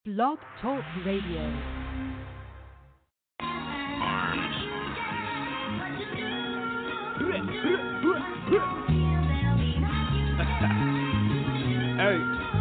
Blog Talk Radio. Hey.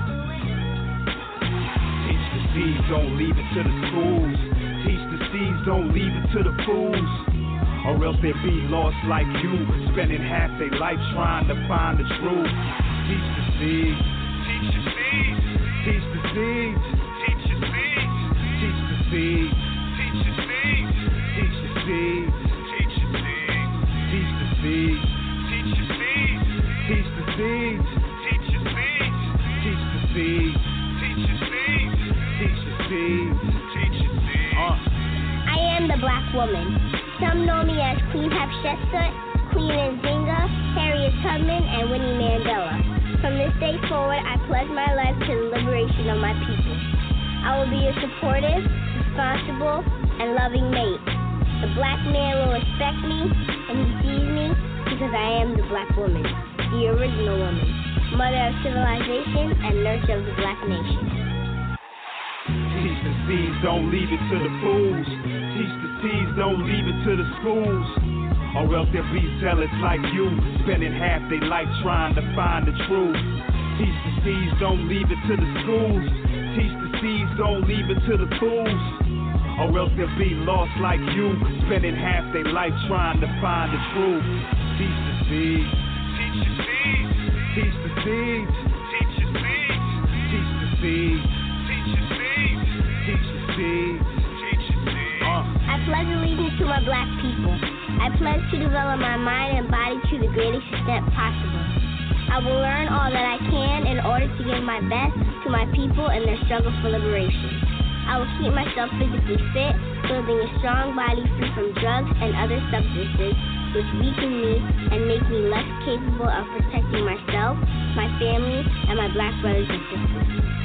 Teach the seeds, don't leave it to the schools. Teach the seeds, don't leave it to the fools. Or else they be lost like you, spending half their life trying to find the truth. Teach the seeds. Teach the seeds. Teach the seeds. Teach the seeds. Teach the seeds. Teach the seeds. Teach the seeds. Teach the seeds. Teach the seeds. Teach the seeds. Teach the seeds. Teach the seeds. Teach the seeds. Teach the seeds. Teach the seeds. Teach the seeds. I am the black woman. Some know me as Queen Hatshepsut, Queen Nzinga, Harriet Tubman, and Winnie Mandela. From this day forward, I pledge my life to the liberation of my people. I will be a supportive, responsible, and loving mate. The black man will respect me, and he sees me because I am the black woman, the original woman, mother of civilization and nurture of the black nation. Teach the seeds, don't leave it to the fools. Teach the seeds, don't leave it to the schools. Or else they'll be zealots like you, spending half their life trying to find the truth. Teach the seeds, don't leave it to the schools. Teach the seeds, don't leave it to the fools. Or else they'll be lost like you, spending half their life trying to find the truth. Teach the seeds. Teach the seeds. Teach the seeds. Teach the seeds. Teach the seeds. Teach the seeds. Teach the seeds. Teach the seeds. I pledge allegiance to my black people. I pledge to develop my mind and body to the greatest extent possible. I will learn all that I can in order to give my best to my people in their struggle for liberation. I will keep myself physically fit, building a strong body free from drugs and other substances which weaken me and make me less capable of protecting myself, my family, and my black brothers and sisters.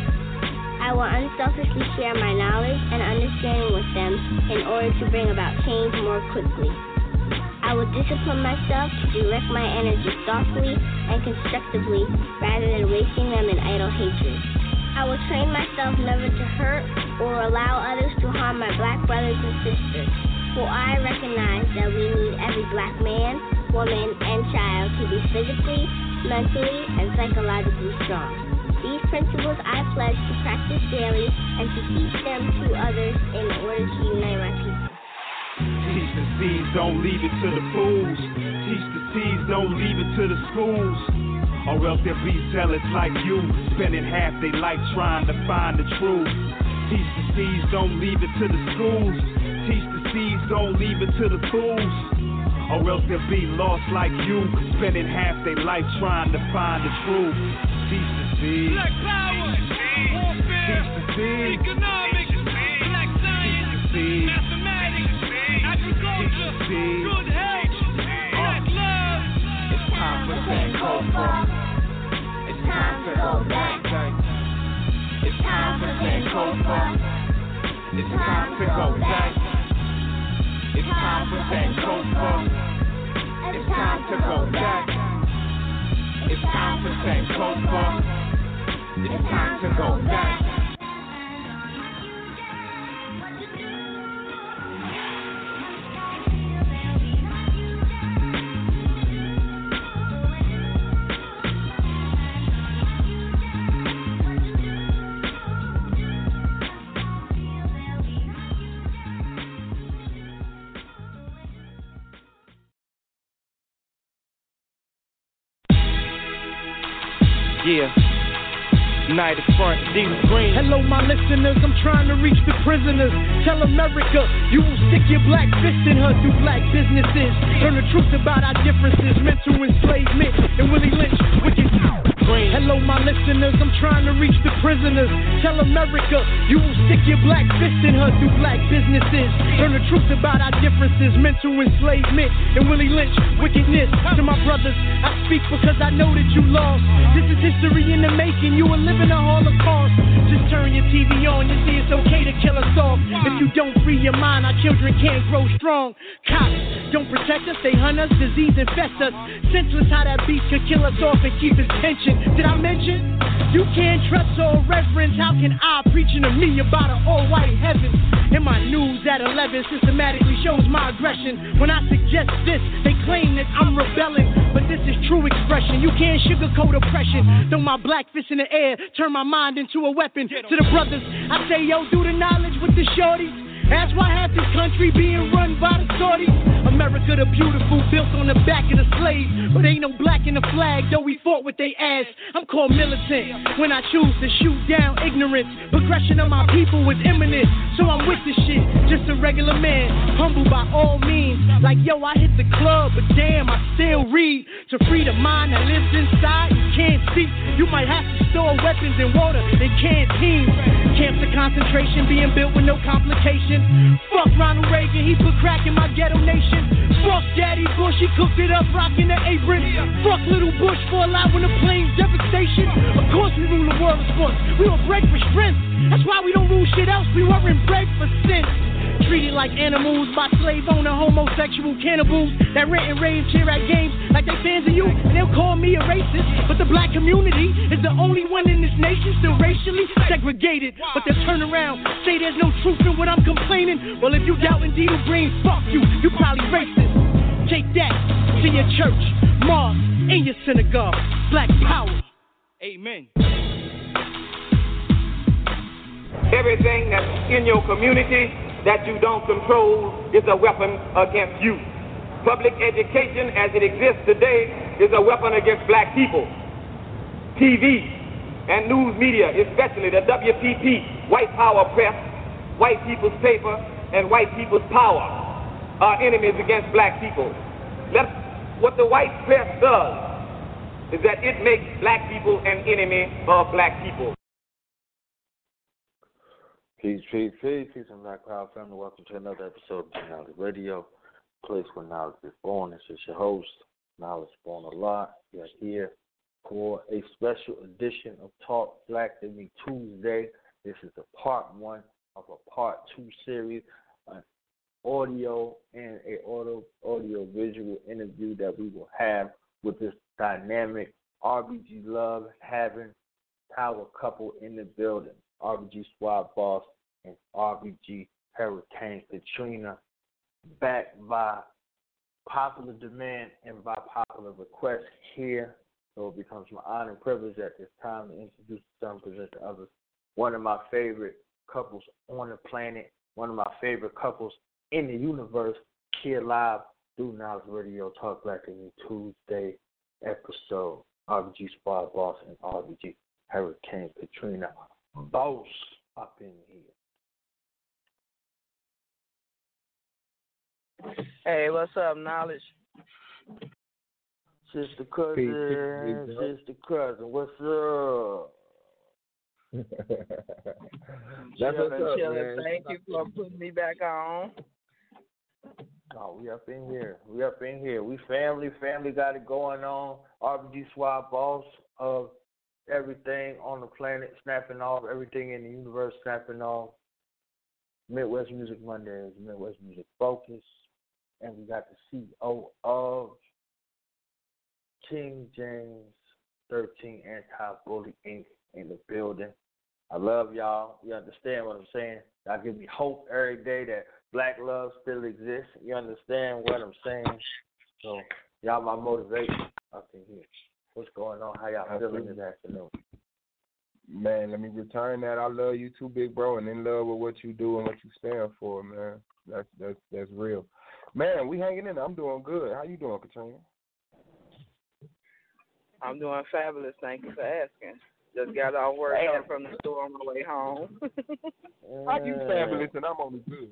I will unselfishly share my knowledge and understanding with them in order to bring about change more quickly. I will discipline myself to direct my energy thoughtfully and constructively rather than wasting them in idle hatred. I will train myself never to hurt or allow others to harm my black brothers and sisters, for I recognize that we need every black man, woman, and child to be physically, mentally, and psychologically strong. These principles I pledge to practice daily and to teach them to others in order to unite my people. Teach the seeds, don't leave it to the fools. Teach the seeds, don't leave it to the schools. Or else they'll be zealots like you, spending half their life trying to find the truth. Teach the seeds, don't leave it to the schools. Teach the seeds, don't leave it to the fools. Or else they'll be lost like you, spending half their life trying to find the truth. Teach the seeds. Black power, warfare, teach the seeds. economics, black science, mathematics, agriculture, good health, black love. It's time for Sankofa. It's time to go back. It's time for Sankofa. It's time to go back. It's time for Sankofa. It's time to go back. It's time for Sankofa. It's time to go back. Yeah. United Front, D. Green. Hello, my listeners, I'm trying to reach the prisoners. Tell America, you will stick your black fist in her through black businesses. Learn the truth about our differences, mental enslavement, and Willie Lynch, wicked Green. Hello, my listeners, I'm trying to reach the prisoners. Tell America, you will stick your black fist in her through black businesses. Learn the truth about our differences, mental enslavement, and Willie Lynch, wickedness. To my brothers, I speak because I know that you lost. This is history in the making, you are living a Holocaust. Just turn your TV on, you see it's okay to kill us off. If you don't free your mind, our children can't grow strong. Cops, don't protect us, they hunt us, disease infest us. Senseless how that beast could kill us off and keep his tension. Did I mention? You can't trust or reverence. How can I preaching to me about an all-white heaven? In my news at 11 systematically shows my aggression. When I suggest this, they claim that I'm rebelling, but this is true expression. You can't sugarcoat oppression. Throw my black fist in the air, turn my mind into a weapon. To the brothers, I say, yo, do the knowledge with the shorties. That's why half this country being run by the Saudis. America the beautiful, built on the back of the slaves. But ain't no black in the flag, though we fought with they ass. I'm called militant when I choose to shoot down ignorance. Progression of my people is imminent, so I'm with the shit. Just a regular man, humble by all means. Like, yo, I hit the club, but damn, I still read. To free the mind that lives inside and can't see. You might have to store weapons and water in canteens. Camps of concentration being built with no complication. Fuck Ronald Reagan, he put crack in my ghetto nation. Fuck Daddy Bush, he cooked it up, rocking the apron. Fuck Little Bush for allowing the plane's devastation. Of course we rule the world of sports, we were bred for strength. That's why we don't rule shit else, we weren't bred for sin. Treated like animals by slave owner homosexual cannibals that rent and rave, cheer at games like they fans of you, and they'll call me a racist. But the black community is the only one in this nation still racially segregated. But they'll turn around, say there's no truth in what I'm complaining. Well, if you doubt Indito Green, fuck you, you probably racist. Take that to your church, mosque, and your synagogue. Black power. Amen. Everything that's in your community that you don't control is a weapon against you. Public education as it exists today is a weapon against black people. TV and news media, especially the WPP, White Power Press, White People's Paper, and White People's Power are enemies against black people. What the white press does is that it makes black people an enemy of black people. Peace, and Black Power family. Welcome to another episode of Knowledge Radio, place where knowledge is born. This is your host, Knowledge Born a Lot. We are here for a special edition of Talk Black to Me Tuesday. This is a part 1 of a part 2 series, an audio and a audio visual interview that we will have with this dynamic RBG Love having power couple in the building. RBG Squad Boss and RBG Hurricane Katrina, backed by popular demand and by popular request here. So it becomes my honor and privilege at this time to introduce some, present to others. One of my favorite couples on the planet, one of my favorite couples in the universe, here live through Knowledge Radio, Talk Black to Me Tuesday episode. RBG Squad Boss and RBG Hurricane Katrina. Boss up in here. Hey, what's up, Knowledge? Sister cousin, what's up? That's what's up, man. Thank you for putting me back on. Oh, we up in here. We family got it going on. RBG Squad Boss of everything on the planet snapping off, everything in the universe snapping off. Midwest Music Mondays, Midwest Music Focus, and we got the CO of King James 13 Anti-Bully Inc. in the building. I love y'all. You understand what I'm saying? Y'all give me hope every day that black love still exists. You understand what I'm saying? So y'all my motivation up in here. What's going on? How y'all feeling this afternoon? Man, let me return that. I love you too, big bro, and in love with what you do and what you stand for, man. That's real. Man, we hanging in there. I'm doing good. How you doing, Katrina? I'm doing fabulous. Thank you for asking. Just got off work from the store on my way home. How you fabulous and I'm only good?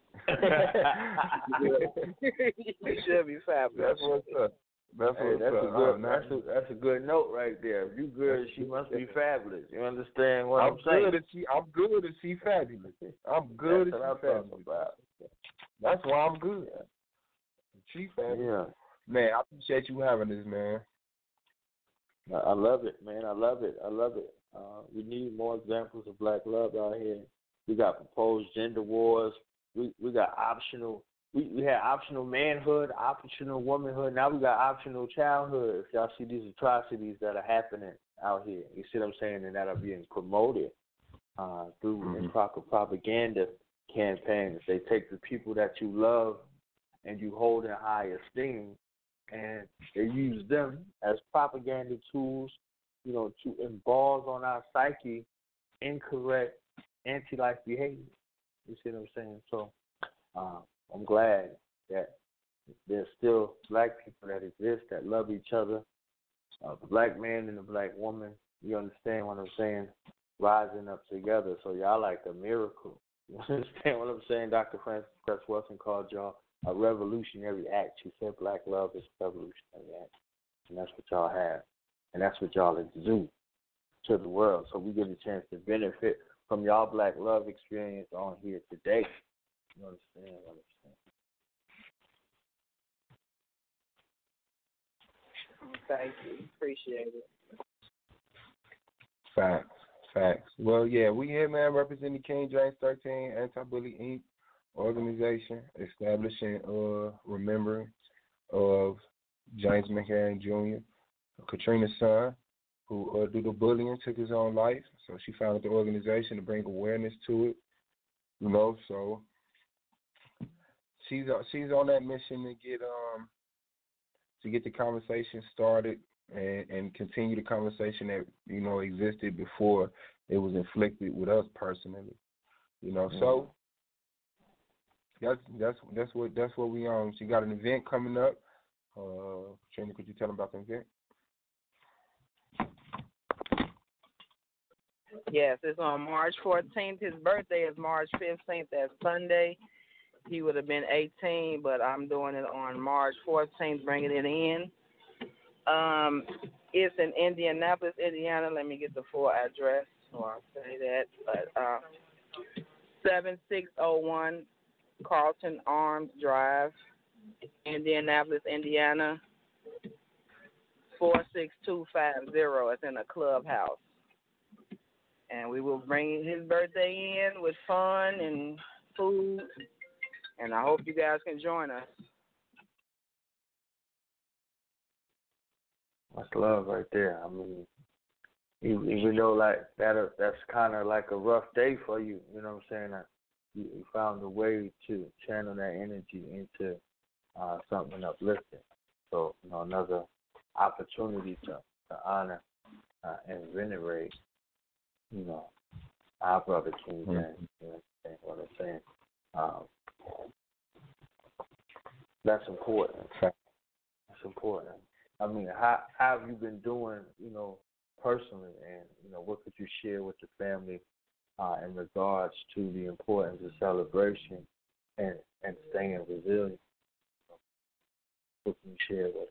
You should be fabulous. That's what's up. That's a good note right there. If you good, she must be fabulous. You understand what I'm saying? I'm good as she fabulous. I'm good as she fabulous. That's why I'm good. She fabulous. Yeah. Man, I appreciate you having this, man. I love it, man. I love it. We need more examples of black love out here. We got proposed gender wars. We got optional we had optional manhood, optional womanhood. Now we got optional childhood. If y'all see these atrocities that are happening out here, you see what I'm saying, and that are being promoted through improper propaganda campaigns. They take the people that you love and you hold in high esteem, and they use them as propaganda tools, to emball on our psyche incorrect anti-life behavior. You see what I'm saying? So I'm glad that there's still black people that exist that love each other, the black man and the black woman. You understand what I'm saying? Rising up together. So y'all like a miracle. You understand what I'm saying? Dr. Frances Cress Welsing called y'all a revolutionary act. She said black love is a revolutionary act. And that's what y'all have. And that's what y'all exude to the world. So we get a chance to benefit from y'all black love experience on here today. You understand what I'm saying? Thank you. Appreciate it. Facts. Well, yeah, we here, man, representing King James 13 Anti-Bully Inc. organization, establishing remembrance of James McCarran Jr., Katrina's son, who due to bullying took his own life. So she founded the organization to bring awareness to it. So she's on that mission to get the conversation started and continue the conversation that existed before it was inflicted with us personally. So that's what we on. She got an event coming up. Trina, could you tell them about the event? Yes, it's on March 14th. His birthday is March 15th. That's Sunday. He would have been 18, but I'm doing it on March 14th, bringing it in. It's in Indianapolis, Indiana. Let me get the full address so I'll say that. But 7601 Carlton Arms Drive, Indianapolis, Indiana, 46250. It's in a clubhouse. And we will bring his birthday in with fun and food. And I hope you guys can join us. That's love right there. I mean, even though that's kind of like a rough day for you, you know what I'm saying? You found a way to channel that energy into something uplifting. So, another opportunity to honor and venerate, our brother King James. You know what I'm saying? That's important. That's important. I mean, how have you been doing, personally, and, what could you share with the family in regards to the importance of celebration and staying resilient? What can you share with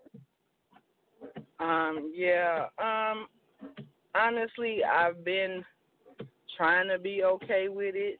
it? Honestly, I've been trying to be okay with it.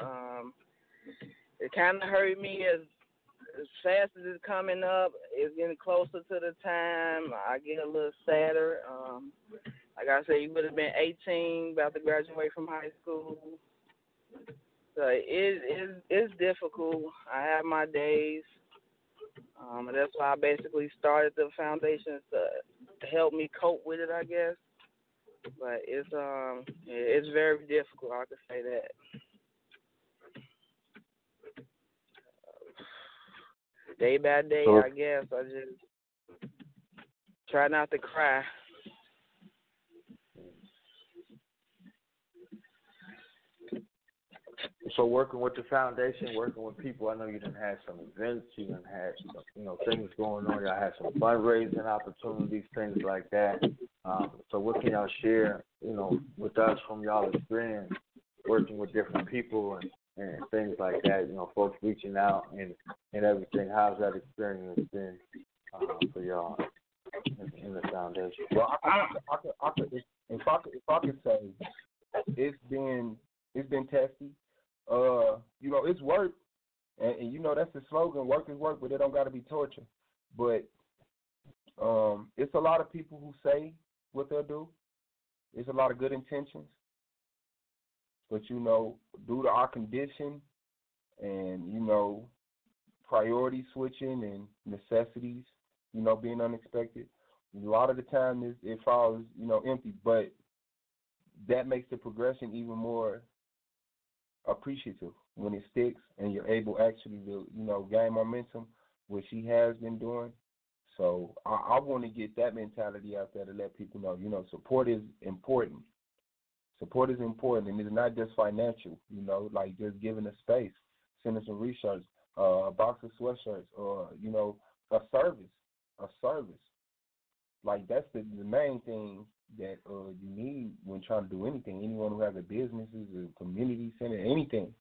It kind of hurt me as fast as it's coming up. It's getting closer to the time. I get a little sadder. Like I said, you would have been 18, about to graduate from high school. So it's difficult. I have my days. And that's why I basically started the foundation to help me cope with it, I guess. But it's very difficult, I could say that. Day by day, I guess, I just try not to cry. So working with the foundation, working with people, I know you done had some events, you done had things going on. Y'all had some fundraising opportunities, things like that. So what can y'all share, with us from y'all experience working with different people and things like that? Folks reaching out and everything. How's that experience been for y'all in the foundation? Well, if I could say, it's been testy. It's work, and that's the slogan, work is work, but it don't got to be torture. But it's a lot of people who say what they'll do. It's a lot of good intentions. But, due to our condition and, priority switching and necessities, being unexpected. A lot of the time it falls, empty, but that makes the progression even more appreciative when it sticks and you're able actually to, gain momentum, which she has been doing. So I want to get that mentality out there to let people know, support is important. Support is important, and it's not just financial, like just giving a space, sending some research, a box of sweatshirts, or, a service. Like, that's the main thing that you need when trying to do anything. Anyone who has a business, a community center, anything,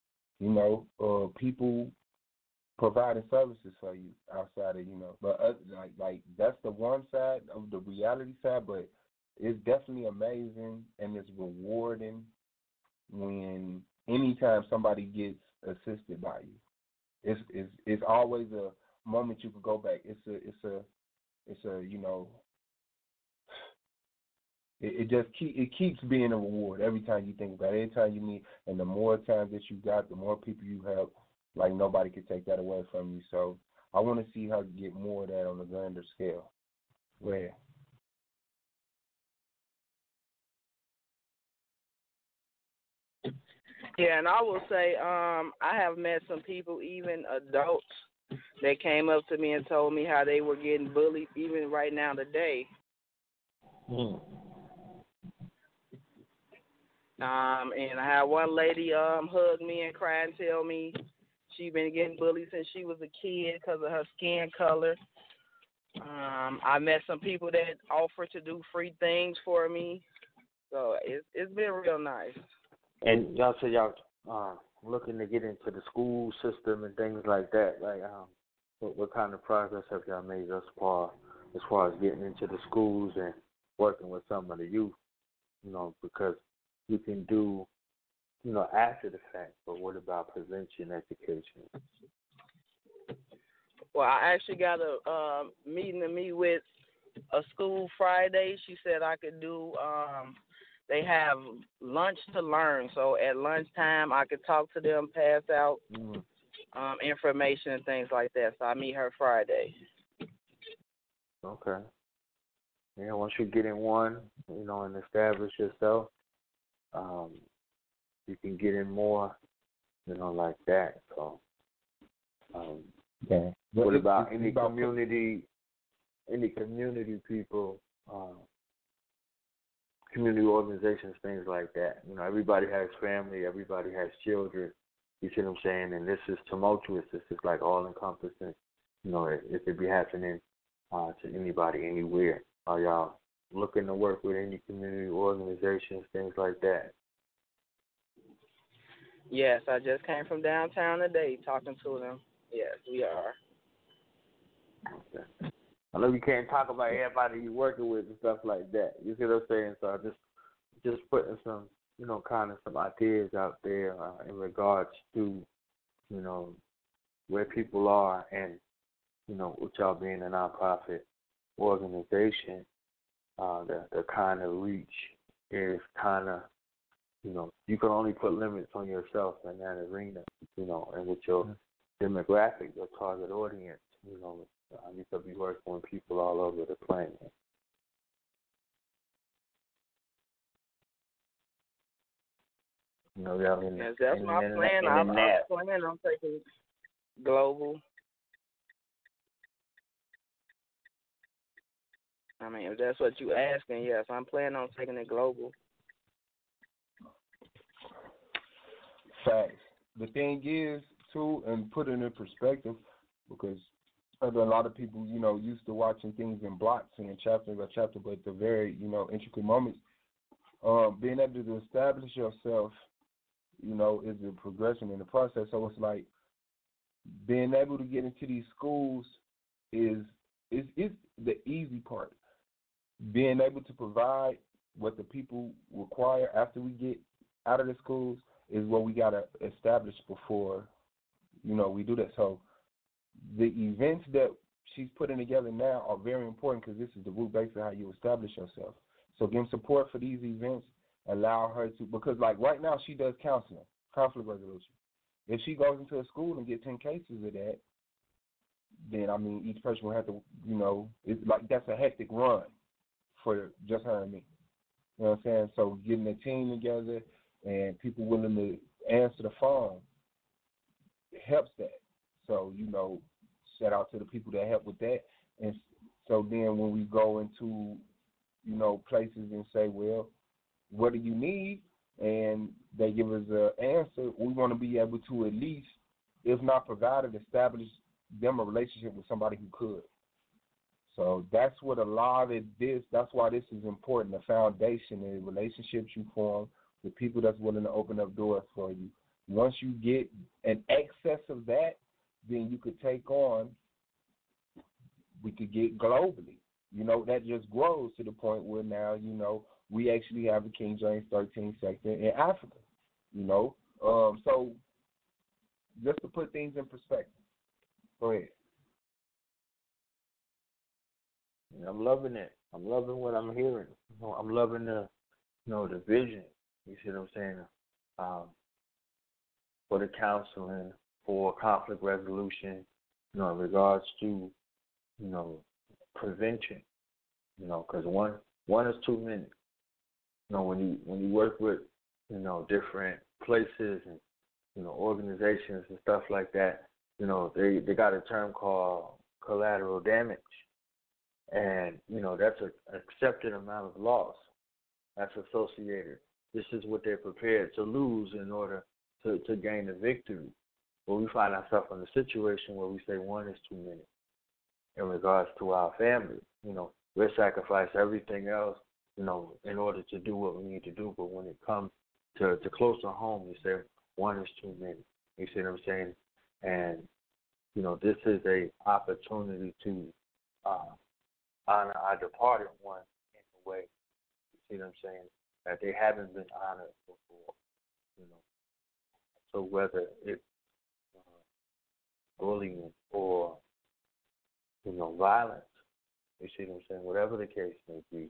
people providing services for you outside of, but like that's the one side of the reality side, but it's definitely amazing and it's rewarding when anytime somebody gets assisted by you. It's always a moment you can go back. It keeps being a reward every time you think about it, every time you meet, and the more times that you got, the more people you help. Like, nobody can take that away from you. So I want to see her get more of that on a grander scale. Where? Yeah, and I will say, I have met some people, even adults, that came up to me and told me how they were getting bullied, even right now today. And I had one lady hug me and cry and tell me she been getting bullied since she was a kid because of her skin color. I met some people that offered to do free things for me, so it's been real nice. And y'all say y'all looking to get into the school system and things like that. Like, what kind of progress have y'all made thus far as getting into the schools and working with some of the youth? Because you can do, after the fact, but what about prevention education? Well, I actually got a meeting to meet with a school Friday. She said I could do, they have lunch to learn. So at lunchtime, I could talk to them, pass out information and things like that. So I meet her Friday. Okay. Yeah, once you get in one, and establish yourself, you can get in more, like that. So, yeah. What about any community people, community organizations, things like that? Everybody has family, everybody has children. You see what I'm saying? And this is tumultuous. This is like all encompassing. It could be happening to anybody, anywhere. Are y'all looking to work with any community organizations, things like that? Yes, I just came from downtown today talking to them. Yes, we are. Okay. I know you can't talk about everybody you're working with and stuff like that. You see what I'm saying? So I just putting some, kind of some ideas out there in regards to, where people are and, with y'all being a nonprofit organization, the kind of reach is kind of, you can only put limits on yourself in that arena, and with your demographic, your target audience, you could be working with people all over the planet. Yes, that's my plan. I'm planning on taking global. I mean, if that's what you're asking, yes, I'm planning on taking it global. Facts. The thing is, too, and put it in perspective, because a lot of people, used to watching things in blocks and in chapter by chapter, but the very, intricate moments, being able to establish yourself, is a progression in the process. So it's like being able to get into these schools is the easy part. Being able to provide what the people require after we get out of the schools is what we got to establish before, we do that. So the events that she's putting together now are very important because this is the root base of how you establish yourself. So give support for these events, allow her to, because like right now she does counseling, conflict resolution. If she goes into a school and gets 10 cases of that, then I mean each person will have to, it's like that's a hectic run for just her and me. You know what I'm saying? So getting a team together and people willing to answer the phone helps that. So, shout out to the people that help with that. And so then when we go into, places and say, well, what do you need? And they give us an answer, we want to be able to at least, if not provided, establish them a relationship with somebody who could. So that's what a lot of this, that's why this is important, the foundation and the relationships you form with people that's willing to open up doors for you. Once you get an excess of that, then you could take on, we could get globally. That just grows to the point where now, we actually have a King James 13 sector in Africa, So just to put things in perspective. Go ahead. I'm loving it. I'm loving what I'm hearing. I'm loving the vision. You see what I'm saying? For the counseling, for conflict resolution, in regards to, prevention. Because one is too many. When you work with, different places and, organizations and stuff like that, they got a term called collateral damage. And, that's an accepted amount of loss that's associated. This is what they're prepared to lose in order to gain a victory. But we find ourselves in a situation where we say one is too many in regards to our family. We'll sacrifice everything else, in order to do what we need to do. But when it comes to closer home, we say one is too many. You see what I'm saying? And, this is a opportunity to honor our departed one in a way, you see what I'm saying, that they haven't been honored before, So whether it's bullying or, violence, you see what I'm saying, whatever the case may be,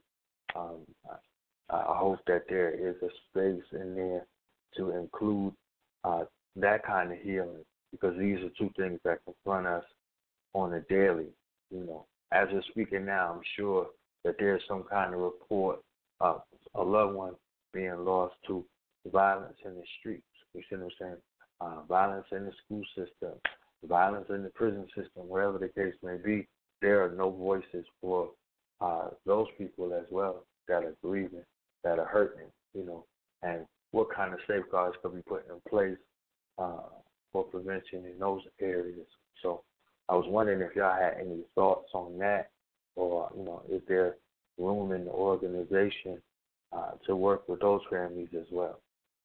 I hope that there is a space in there to include that kind of healing, because these are two things that confront us on a daily, As we're speaking now, I'm sure that there's some kind of report of a loved one being lost to violence in the streets. You see what I'm saying? Violence in the school system, violence in the prison system, wherever the case may be. There are no voices for those people as well that are grieving, that are hurting, and what kind of safeguards could be put in place for prevention in those areas. So I was wondering if y'all had any thoughts on that, or, is there room in the organization to work with those families as well?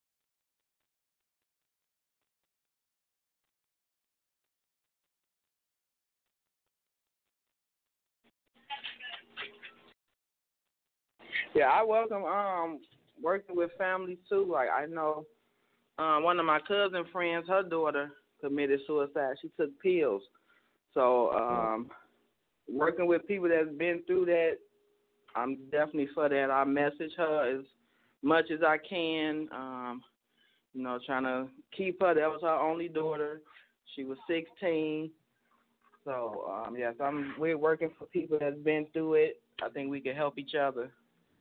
Yeah, I welcome working with families too. Like I know one of my cousin friends, her daughter committed suicide. She took pills. So working with people that's been through that, I'm definitely for that. I message her as much as I can, trying to keep her. That was her only daughter. She was 16. So, yes, we're working for people that's been through it. I think we can help each other.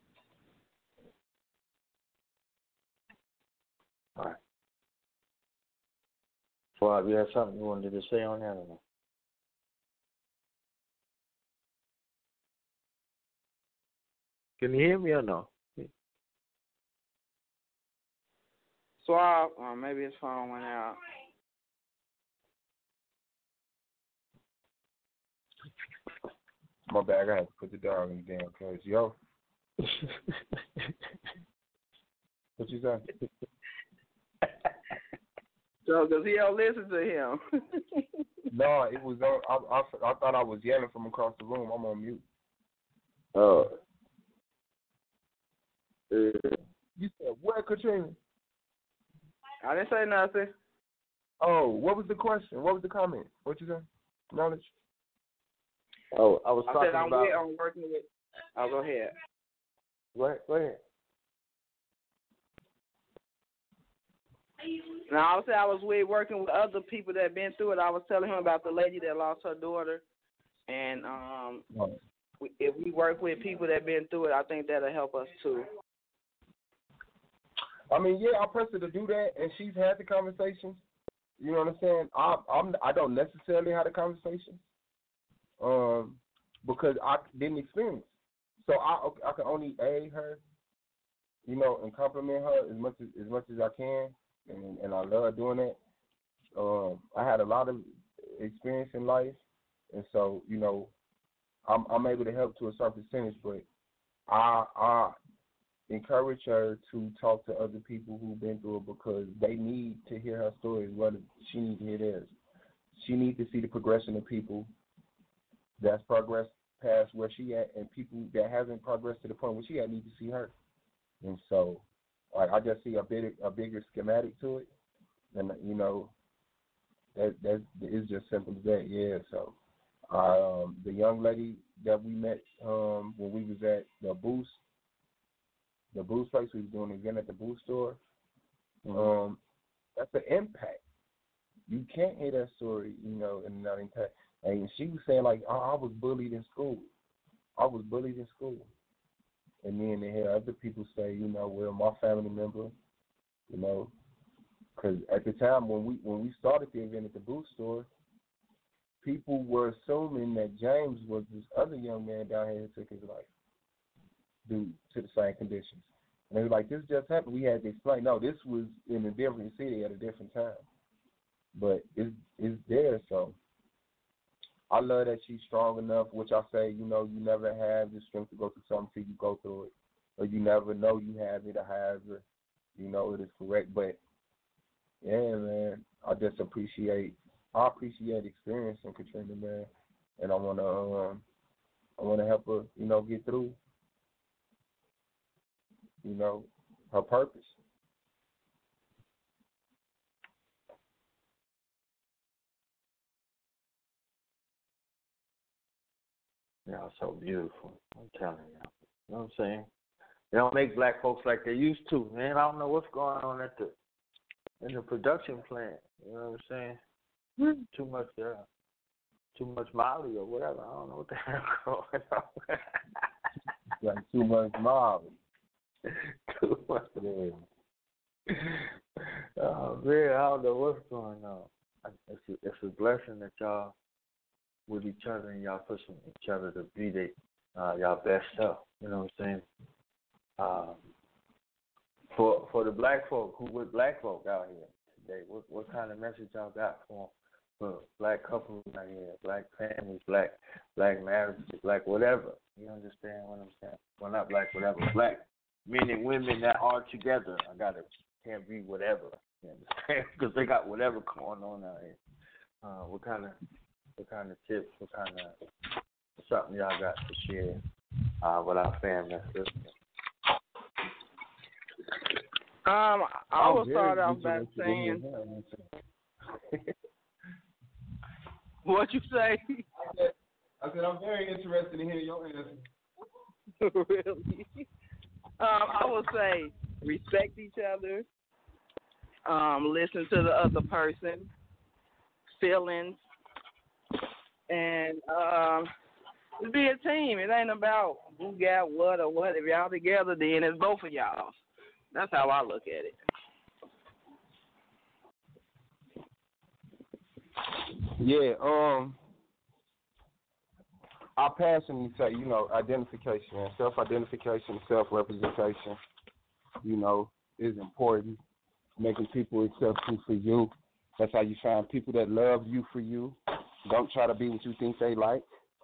All right. Bob, you have something you wanted to say on that or no? Can you hear me or no? Swab, maybe his phone went out. My bad, I had to put the dog in the damn cage. Yo. What you say? So, because he don't listen to him. No, it was on. I thought I was yelling from across the room. I'm on mute. Oh. You said what, Katrina? I didn't say nothing. Oh, what was the question? What was the comment? What you say? Knowledge? Oh, I was talking I'm about. I'm working with. Oh, go ahead. Go ahead. Now, I was saying I was working with other people that been through it. I was telling him about the lady that lost her daughter, and if we work with people that been through it, I think that'll help us too. I mean, yeah, I pressed her to do that, and she's had the conversations. You know what I'm saying? I don't necessarily have the conversation, because I didn't experience. So I can only aid her, you know, and compliment her as much as I can, and I love doing that. I had a lot of experience in life, and so, you know, I'm able to help to a certain percentage, but I encourage her to talk to other people who've been through it, because they need to hear her story as well as she needs to hear theirs. She needs to see the progression of people that's progressed past where she at, and people that hasn't progressed to the point where she at need to see her. And so, like, I just see a bigger schematic to it, and, you know, that it's just simple as that. Yeah. So, the young lady that we met when we was at the Boost place, we was doing an event at the Boost store. That's an impact. You can't hear that story, you know, and not impact. And she was saying, like, I was bullied in school. And then they hear other people say, you know, well, my family member, you know, because at the time when we started the event at the Boost store, people were assuming that James was this other young man down here who took his life due to the same conditions. And they were like, this just happened. We had to explain, no, this was in a different city at a different time. But it's there, so I love that she's strong enough, which I say, you know, you never have the strength to go through something till you go through it. Or you never know you have it or however, you know, it is correct. But, yeah, man, I appreciate experiencing Katrina, man. And I want to help her, you know, get through, you know, her purpose. Yeah, so beautiful. I'm telling you. You know what I'm saying? They don't make black folks like they used to, man. I don't know what's going on in the production plant. You know what I'm saying? Too much Molly or whatever. I don't know what the hell going on. Like too much Molly. Too much. Oh man, I don't know what's going on. It's a blessing that y'all with each other and y'all pushing each other to be y'all best self. You know what I'm saying? For the black folk who with black folk out here today, what kind of message y'all got for black couples out here, black families, black marriages, black whatever? You understand what I'm saying? Well, not black whatever, black men and women that are together. Can't be whatever. You understand? Because they got whatever going on out here. What kind of tips, what kind of something y'all got to share with our family and sisters? I will start off by saying, what you say? I said I'm very interested in hearing your answer. Really? I will say respect each other, listen to the other person, feelings, and just be a team. It ain't about who got what or what. If y'all together, then it's both of y'all. That's how I look at it. Yeah, I passionately say, you know, identification, self-identification, self-representation, you know, is important. Making people accept you for you. That's how you find people that love you for you. Don't try to be what you think they like.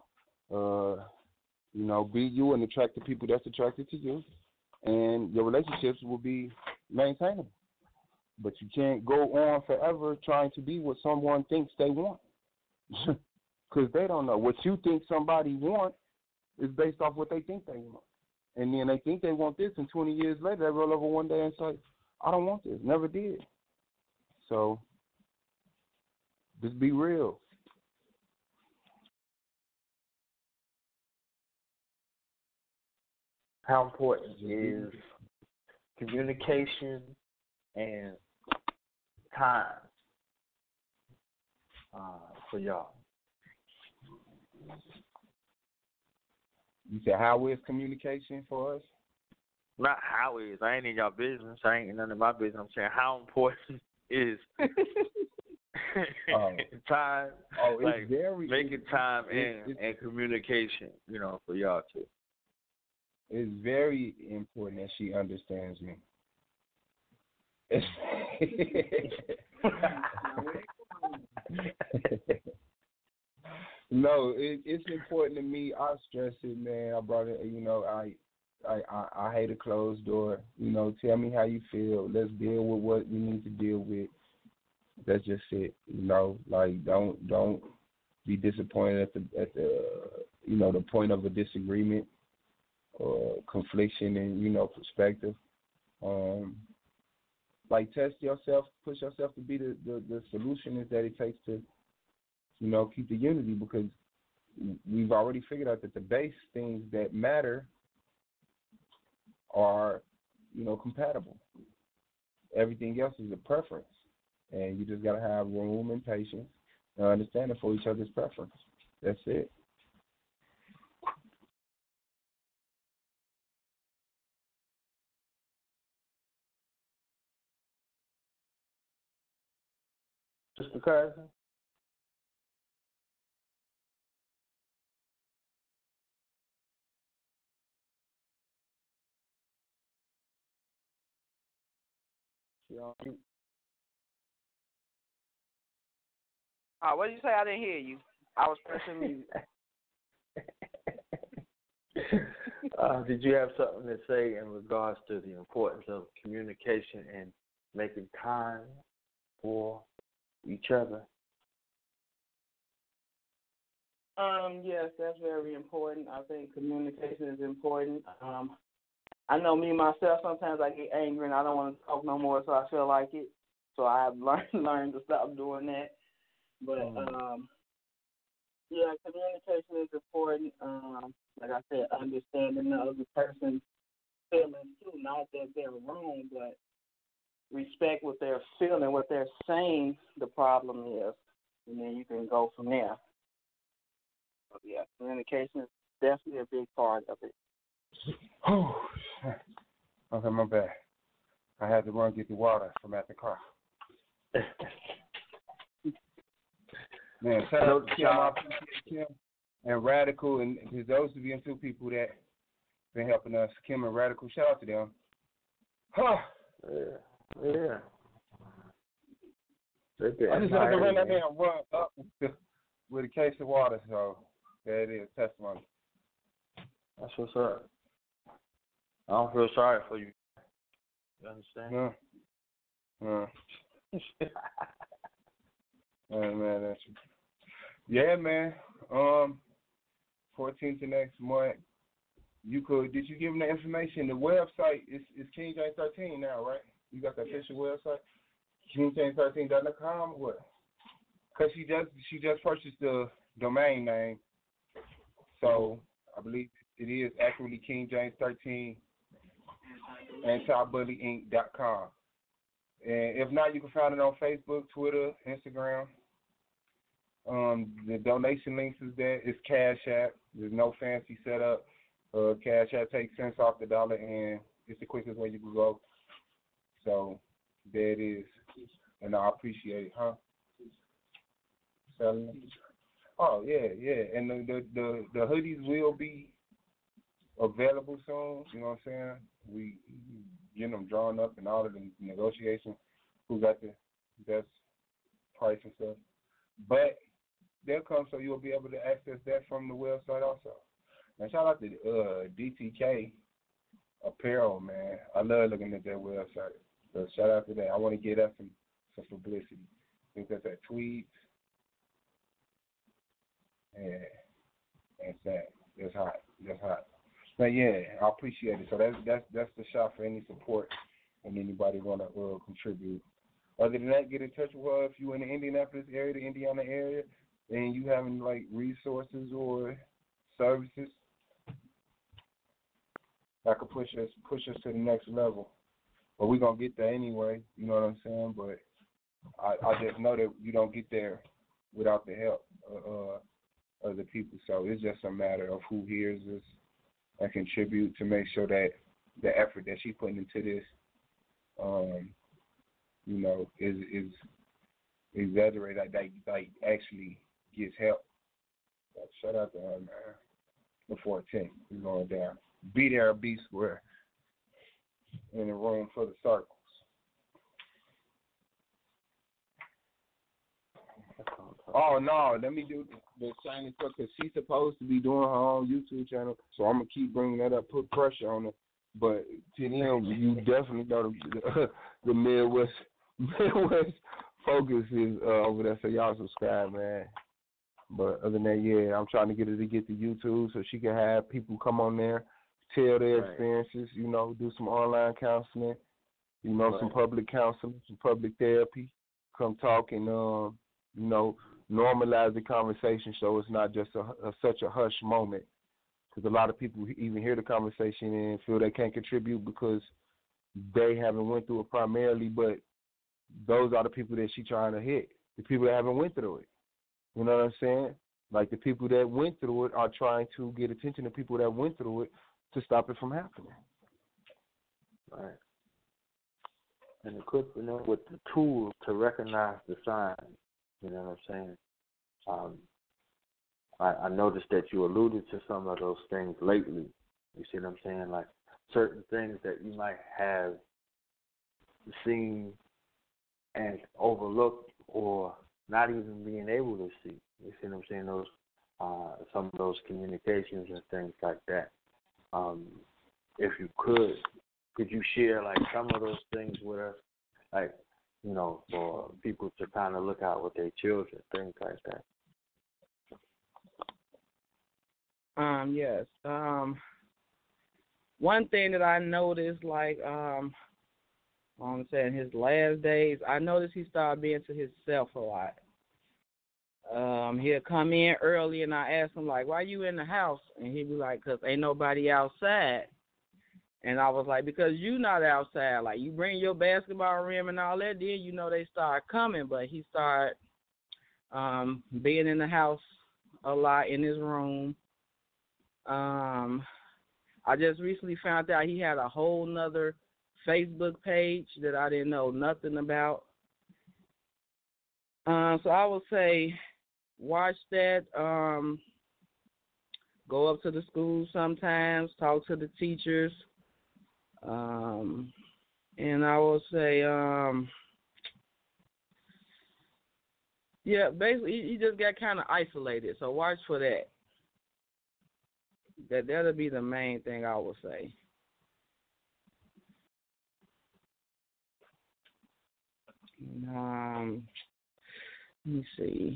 You know, be you and attract the people that's attracted to you. And your relationships will be maintainable. But you can't go on forever trying to be what someone thinks they want. Because they don't know. What you think somebody wants is based off what they think they want. And then they think they want this, and 20 years later, they roll over one day and say, I don't want this. Never did. So just be real. How important is communication and time for y'all. You said how is communication for us? Not how is. I ain't in y'all business. I ain't none of my business. I'm saying how important is time. Oh, it's like very making time and communication. For y'all too. It's very important that she understands me. No, it's important to me. I stress it, man. I brought it. I hate a closed door. Tell me how you feel. Let's deal with what we need to deal with. That's just it. Don't be disappointed at the point of a disagreement or confliction in perspective. Test yourself, push yourself to be the solution is that it takes to keep the unity, because we've already figured out that the base things that matter are compatible. Everything else is a preference, and you just got to have room and patience and understanding for each other's preference. That's it. Mr. Carson? What did you say? I didn't hear you. I was pressing mute. Did you have something to say in regards to the importance of communication and making time for each other? Yes, that's very important. I think communication is important. I know me myself, sometimes I get angry and I don't want to talk no more, so I feel like it. So I have learned to stop doing that. But communication is important. Like I said, understanding the other person's feelings too. Not that they're wrong, but respect what they're feeling, what they're saying. The problem is, and then you can go from there. But communication is definitely a big part of it. Oh, okay, my bad. I had to run get the water from at the car. Man, shout out to Kim. I appreciate Kim and Radical, and those to be two people that been helping us. Kim and Radical, shout out to them. Huh. Yeah. I just had to run that there and run up with a case of water, so there it is, testimony. That's what's up. I don't feel sorry for you. You understand? No. Man, that's man. 14th of next month. Did you give them the information? The website is King James 13 now, right? You got the official website? KingJames13.com or what? Because she just purchased the domain name. So I believe it is accurately King James 13 antibullyinc.com. And if not, you can find it on Facebook, Twitter, Instagram. The donation links is there. It's Cash App. There's no fancy setup. Cash App takes cents off the dollar, and it's the quickest way you can go. So there it is, and I appreciate it, huh? Selling it. Oh yeah, and the hoodies will be available soon. You know what I'm saying? We get them drawn up and all of the negotiations. Who got the best price and stuff? But they'll come, so you'll be able to access that from the website also. And shout out to DTK Apparel, man. I love looking at their website. So shout out to that. I want to get us some publicity. I think that's at Tweeds. Yeah, and that. That's hot. But yeah, I appreciate it. So that's the shot for any support and anybody want to contribute. Other than that, get in touch with her if you're in the Indianapolis area, the Indiana area, and you having like resources or services that could push us to the next level. But we're gonna get there anyway, you know what I'm saying? But I just know that you don't get there without the help of the people. So it's just a matter of who hears us and contribute to make sure that the effort that she's putting into this, is exaggerated, like actually gets help. So shout out to her, man. Before 10, we're going down. Be there, be square. In the room for the circles. Oh no, let me do the shiny stuff because she's supposed to be doing her own YouTube channel, so I'm gonna keep bringing that up, put pressure on her. But to them, you definitely know the Midwest focus is over there, so y'all subscribe, man. But other than that, yeah, I'm trying to get her to get to YouTube so she can have people come on there, tell their experiences, do some online counseling, some public counseling, some public therapy, come talk and, normalize the conversation so it's not just such a hush moment. Because a lot of people even hear the conversation and feel they can't contribute because they haven't went through it primarily, but those are the people that she's trying to hit, the people that haven't went through it. You know what I'm saying? Like the people that went through it are trying to get attention to people that went through it to stop it from happening. Right. And equip with the tools to recognize the signs. You know what I'm saying? I noticed that you alluded to some of those things lately. You see what I'm saying? Like certain things that you might have seen and overlooked or not even being able to see. You see what I'm saying? Those some of those communications and things like that. If you could you share like some of those things with us? Like, for people to kind of look out with their children, things like that. Yes. One thing that I noticed, like, I'm saying his last days, I noticed he started being to himself a lot. He'll come in early and I ask him, like, why you in the house? And he'd be like, 'cause ain't nobody outside. And I was like, because you not outside. Like, you bring your basketball rim and all that, then they start coming. But he started being in the house a lot in his room. I just recently found out he had a whole nother Facebook page that I didn't know nothing about. So I would say watch that. Go up to the school sometimes, talk to the teachers. And I will say, basically he just got kind of isolated. So watch for that. That'll be the main thing I would say. Let me see.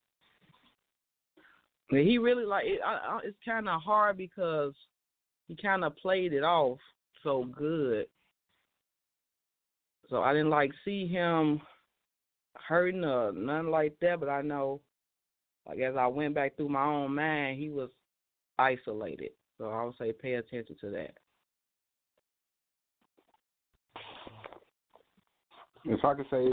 He really it's kind of hard because he kind of played it off so good. So I didn't see him hurting or nothing like that, but I know, as I went back through my own mind, he was isolated. So I would say pay attention to that. If I could say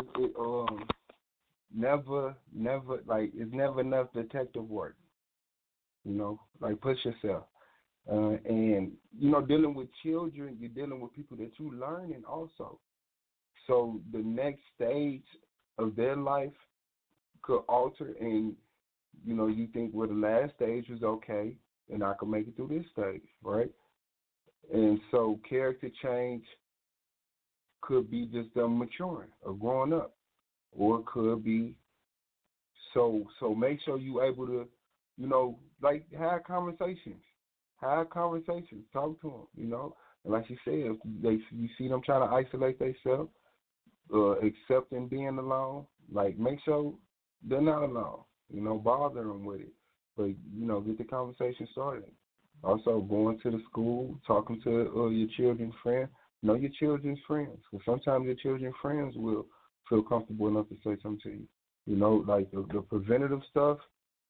never it's never enough detective work. Push yourself. And, dealing with children, you're dealing with people that you learning also. So the next stage of their life could alter and, you think, well, the last stage was okay and I could make it through this stage, right? And so character change could be just them maturing or growing up, or it could be so make sure you able to, have conversations. Have conversations. Talk to them, And like you said, you see them trying to isolate themselves, accepting being alone, make sure they're not alone, bother them with it. But, get the conversation started. Also, going to the school, talking to your children's friends. Know your children's friends. Because sometimes your children's friends will feel comfortable enough to say something to you. The preventative stuff,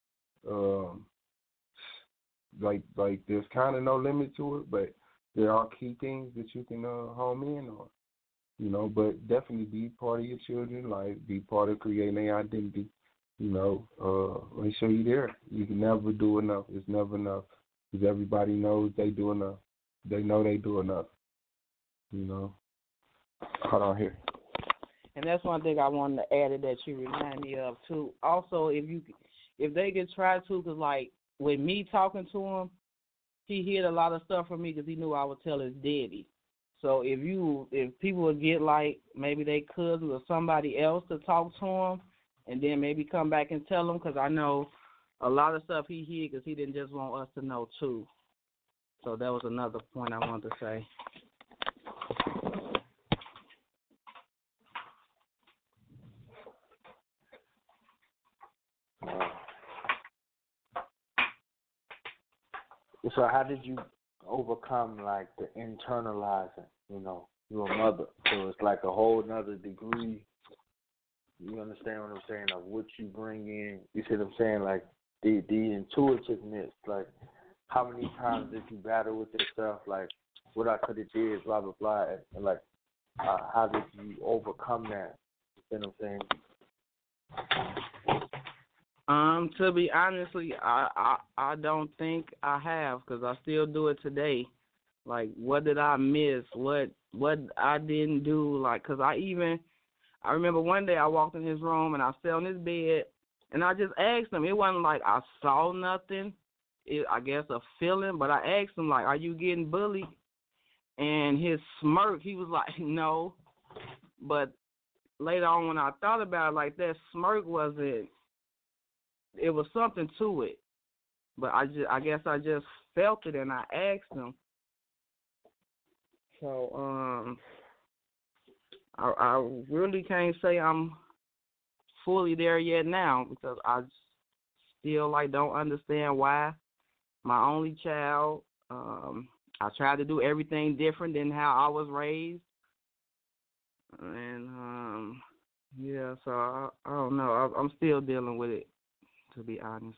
there's kind of no limit to it, but there are key things that you can home in on. you know, but definitely be part of your children's life, be part of creating their identity, you know, make sure you're there. You can never do enough. It's never enough because everybody knows they do enough. They know they do enough, you know. Hold on here. And that's one thing I wanted to add that you remind me of, too. Also, if they could try to, because, like, with me talking to him, he hid a lot of stuff from me because he knew I would tell his daddy. So if people would get, like, maybe they cousins or somebody else to talk to him and then maybe come back and tell him, because I know a lot of stuff he hid because he didn't just want us to know, too. So that was another point I wanted to say. So how did you overcome, like, the internalizing, you know, your mother? So it's like a whole nother degree, you understand what I'm saying, of what you bring in. You see what I'm saying? Like, the intuitiveness, like, how many times did you battle with yourself, like, what I could have did, blah, blah, blah, and like, how did you overcome that? You see what I'm saying? To be honestly, I don't think I have, because I still do it today. Like, what did I miss? What I didn't do? Like, because I remember one day I walked in his room and I sat on his bed and I just asked him. It wasn't like I saw nothing. I guess a feeling, but I asked him, like, are you getting bullied? And his smirk, he was like, no. But later on when I thought about it, like, that smirk wasn't. It was something to it, but I guess I just felt it and I asked him. So I really can't say I'm fully there yet now, because I still, like, don't understand why my only child. I tried to do everything different than how I was raised, and yeah. So I don't know. I'm still dealing with it, to be honest.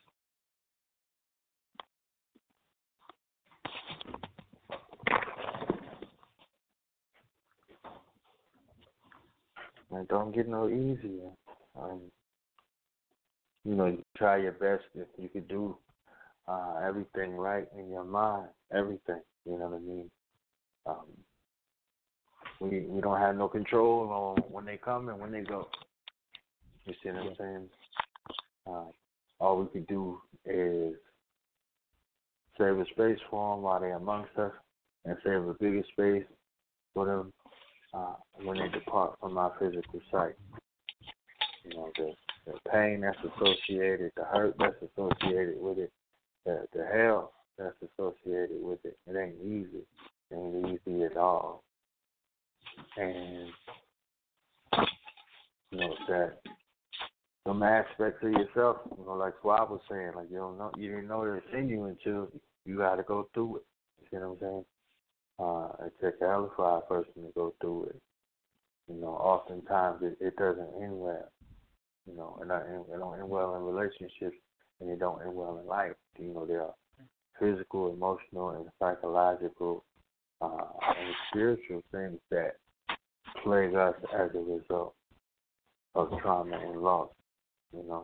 It don't get no easier. You know, you try your best if you could do everything right in your mind, everything. You know what I mean? We don't have no control on when they come and when they go. You see what I'm saying? All we can do is save a space for them while they're amongst us, and save a bigger space for them when they depart from our physical sight. You know, the pain that's associated, the hurt that's associated with it, the hell that's associated with it. It ain't easy. It ain't easy at all. And, you know, that some aspects of yourself, you know, like Swab was saying, like, you didn't know it's in you until you got to go through it. You see what I'm saying? It takes a hell of a person to go through it. You know, oftentimes it doesn't end well. You know, and it don't end well in relationships, and it don't end well in life. You know, there are physical, emotional, and psychological and spiritual things that plague us as a result of trauma and loss. You know,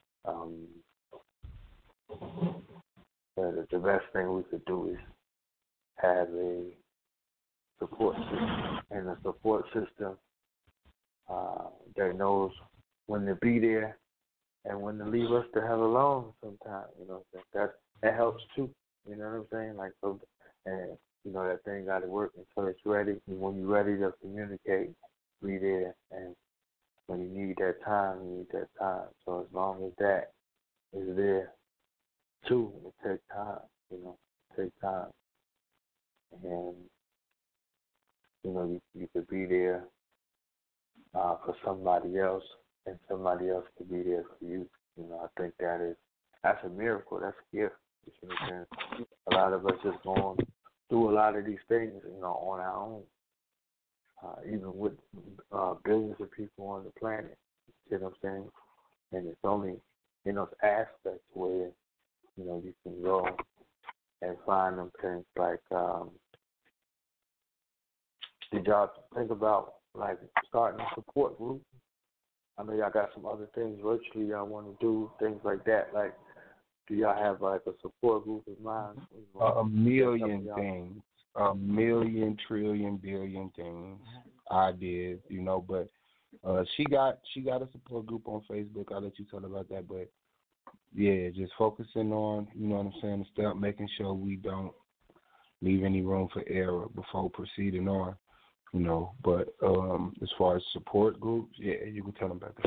the best thing we could do is have a support system, and a support system that knows when to be there and when to leave us to hell alone sometimes. You know, that helps too. You know what I'm saying? Like, so, and you know, that thing got to work until it's ready. And when you're ready to communicate, be there. And when you need that time, you need that time. So as long as that is there too, it takes time. You know, it takes time. And you know, you could be there for somebody else, and somebody else could be there for you. You know, I think that's a miracle. That's a gift. You see what I'm saying? A lot of us just going through a lot of these things, you know, on our own. Even with billions of people on the planet. You see what I'm saying? And it's only in those aspects where, you know, you can go and find them things like, did y'all think about like starting a support group? I know y'all got some other things virtually y'all want to do, things like that. Like, do y'all have like a support group in mind? A million things, a million trillion billion things, ideas, But she got a support group on Facebook. I'll let you tell about that. But yeah, just focusing on, what I'm saying, the step, making sure we don't leave any room for error before proceeding on. But as far as support groups, yeah, you can tell them about that.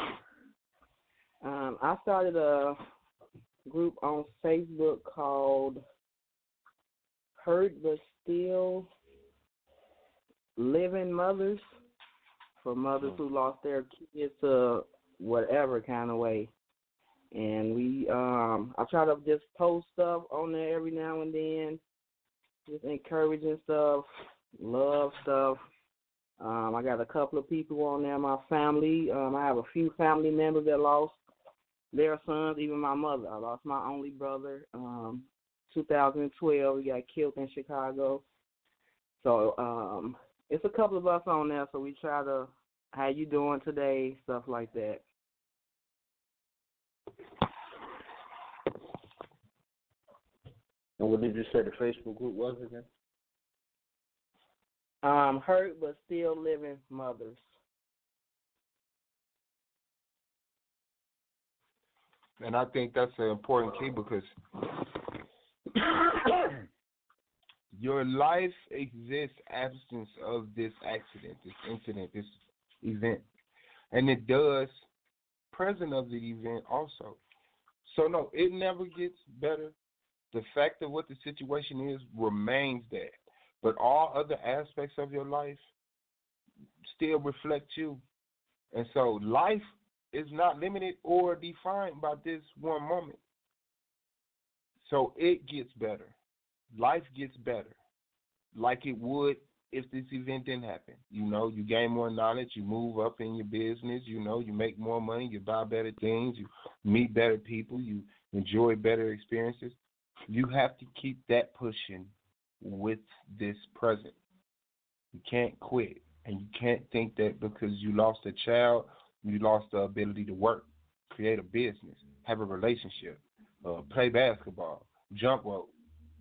I started a group on Facebook called Hurt But Still Living Mothers, for mothers who lost their kids to whatever kind of way. And we, I try to just post stuff on there every now and then, just encouraging stuff, love stuff. I got a couple of people on there, my family. I have a few family members that lost their sons, even my mother. I lost my only brother 2012. He got killed in Chicago. So it's a couple of us on there, so we try to, how you doing today, stuff like that. And what did you say the Facebook group was again? Hurt But Still Living Mothers. And I think that's an important key because your life exists absence of this accident, this incident, this event. And it does present of the event also. So, no, it never gets better. The fact of what the situation is remains that. But all other aspects of your life still reflect you. And so life is not limited or defined by this one moment. So it gets better. Life gets better like it would if this event didn't happen. You gain more knowledge, you move up in your business, you make more money, you buy better things, you meet better people, you enjoy better experiences. You have to keep that pushing with this present. You can't quit, and you can't think that because you lost a child, you lost the ability to work, create a business, have a relationship, play basketball, jump rope,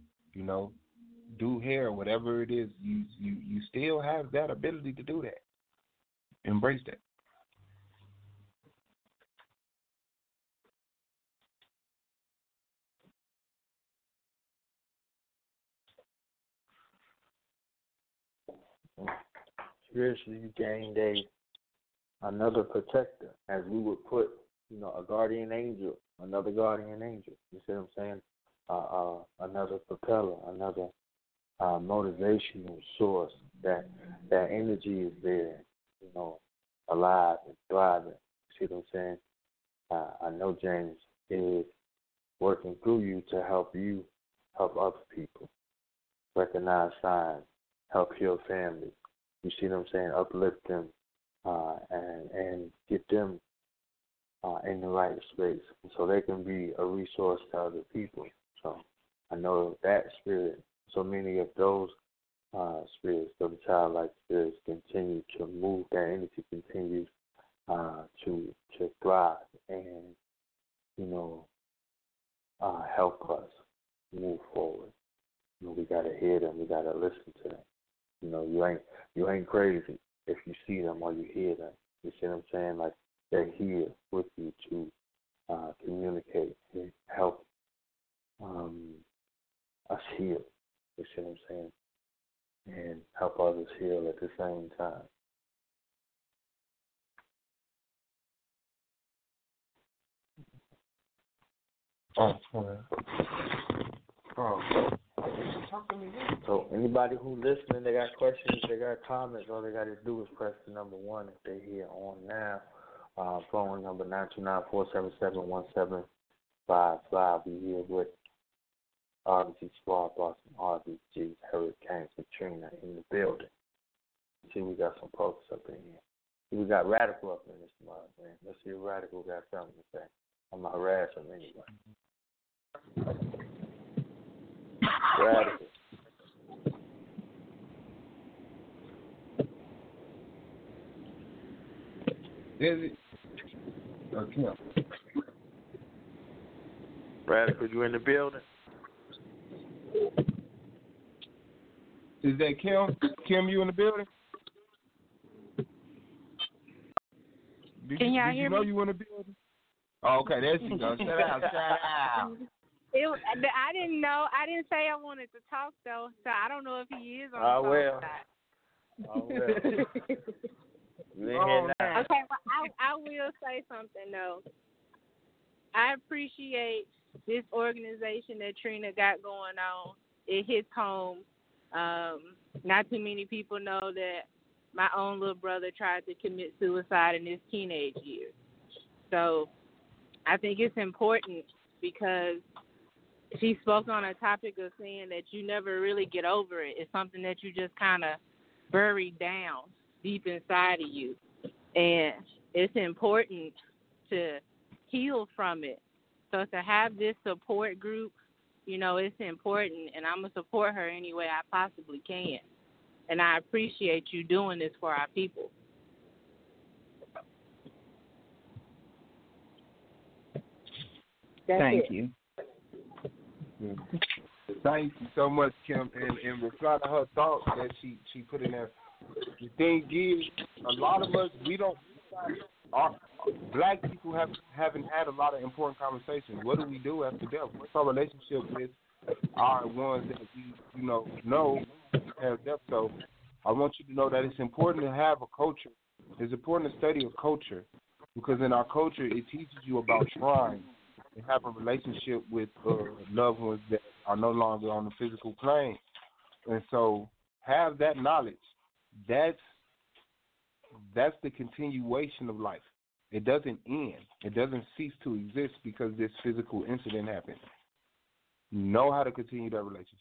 do hair, whatever it is. You still have that ability to do that. Embrace that. Spiritually, you gained another protector, as we would put, a guardian angel, another guardian angel. You see what I'm saying? Another propeller, another motivational source. That energy is there, alive and thriving. You see what I'm saying? I know James is working through you to help other people, recognize signs, help your family. You see what I'm saying? Uplift them and get them in the right space so they can be a resource to other people. So I know that spirit, so many of those spirits, those childlike spirits, continue to move. That energy continues to thrive and, help us move forward. We got to hear them. We got to listen to them. You ain't crazy if you see them or you hear them. You see what I'm saying? Like, they're here with you to communicate and help us heal. You see what I'm saying? And help others heal at the same time. So anybody who listening, they got questions, they got comments, all they got to do is press the number 1 if they're here on now. Phone number 929-477-1755. We here with RBG Squad Boss and RBG Hurricane Katrina in the building. See, we got some folks up in here. See, we got Radical up in this month, man. Let's see if Radical got something to say. I'm going to harass him anyway. Radical. Is it? Kim. Radical, you in the building? Is that Kim? Kim, you in the building? Can y'all hear you know me? you in the building? Oh, okay, there she goes. Shout out. I didn't know. I didn't say I wanted to talk though, so I don't know if he is on Oh, the phone well. or not. Oh, well. You in here now. Okay, well, I will say something though. I appreciate this organization that Trina got going on. It hits home. Not too many people know that my own little brother tried to commit suicide in his teenage years. So I think it's important because she spoke on a topic of saying that you never really get over it. It's something that you just kind of bury down deep inside of you. And it's important to heal from it. So to have this support group, you know, it's important, and I'm going to support her any way I possibly can. And I appreciate you doing this for our people. Thank you. Thank you so much, Kim. And in reply to her thoughts that she put in there, the thing is, a lot of us, our black people haven't had a lot of important conversations. What do we do after death? What's our relationship with our ones that we, know have death? So I want you to know that it's important to have a culture. It's important to study a culture because in our culture, it teaches you about trying and have a relationship with loved ones that are no longer on the physical plane. And so have that knowledge. That's the continuation of life. It doesn't end. It doesn't cease to exist because this physical incident happened. Know how to continue that relationship.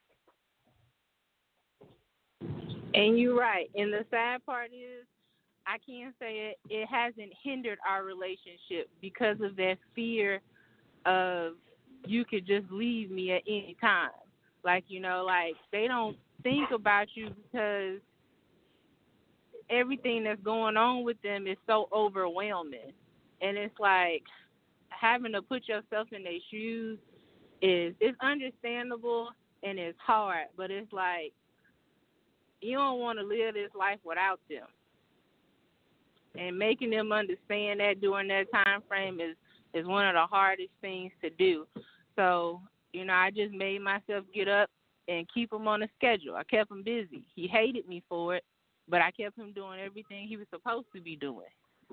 And you're right. And the sad part is, I can't say it hasn't hindered our relationship because of that fear of you could just leave me at any time. Like, they don't think about you because everything that's going on with them is so overwhelming. And it's like having to put yourself in their shoes it's understandable and it's hard, but it's like you don't want to live this life without them. And making them understand that during that time frame is one of the hardest things to do. So, I just made myself get up and keep him on a schedule. I kept him busy. He hated me for it, but I kept him doing everything he was supposed to be doing.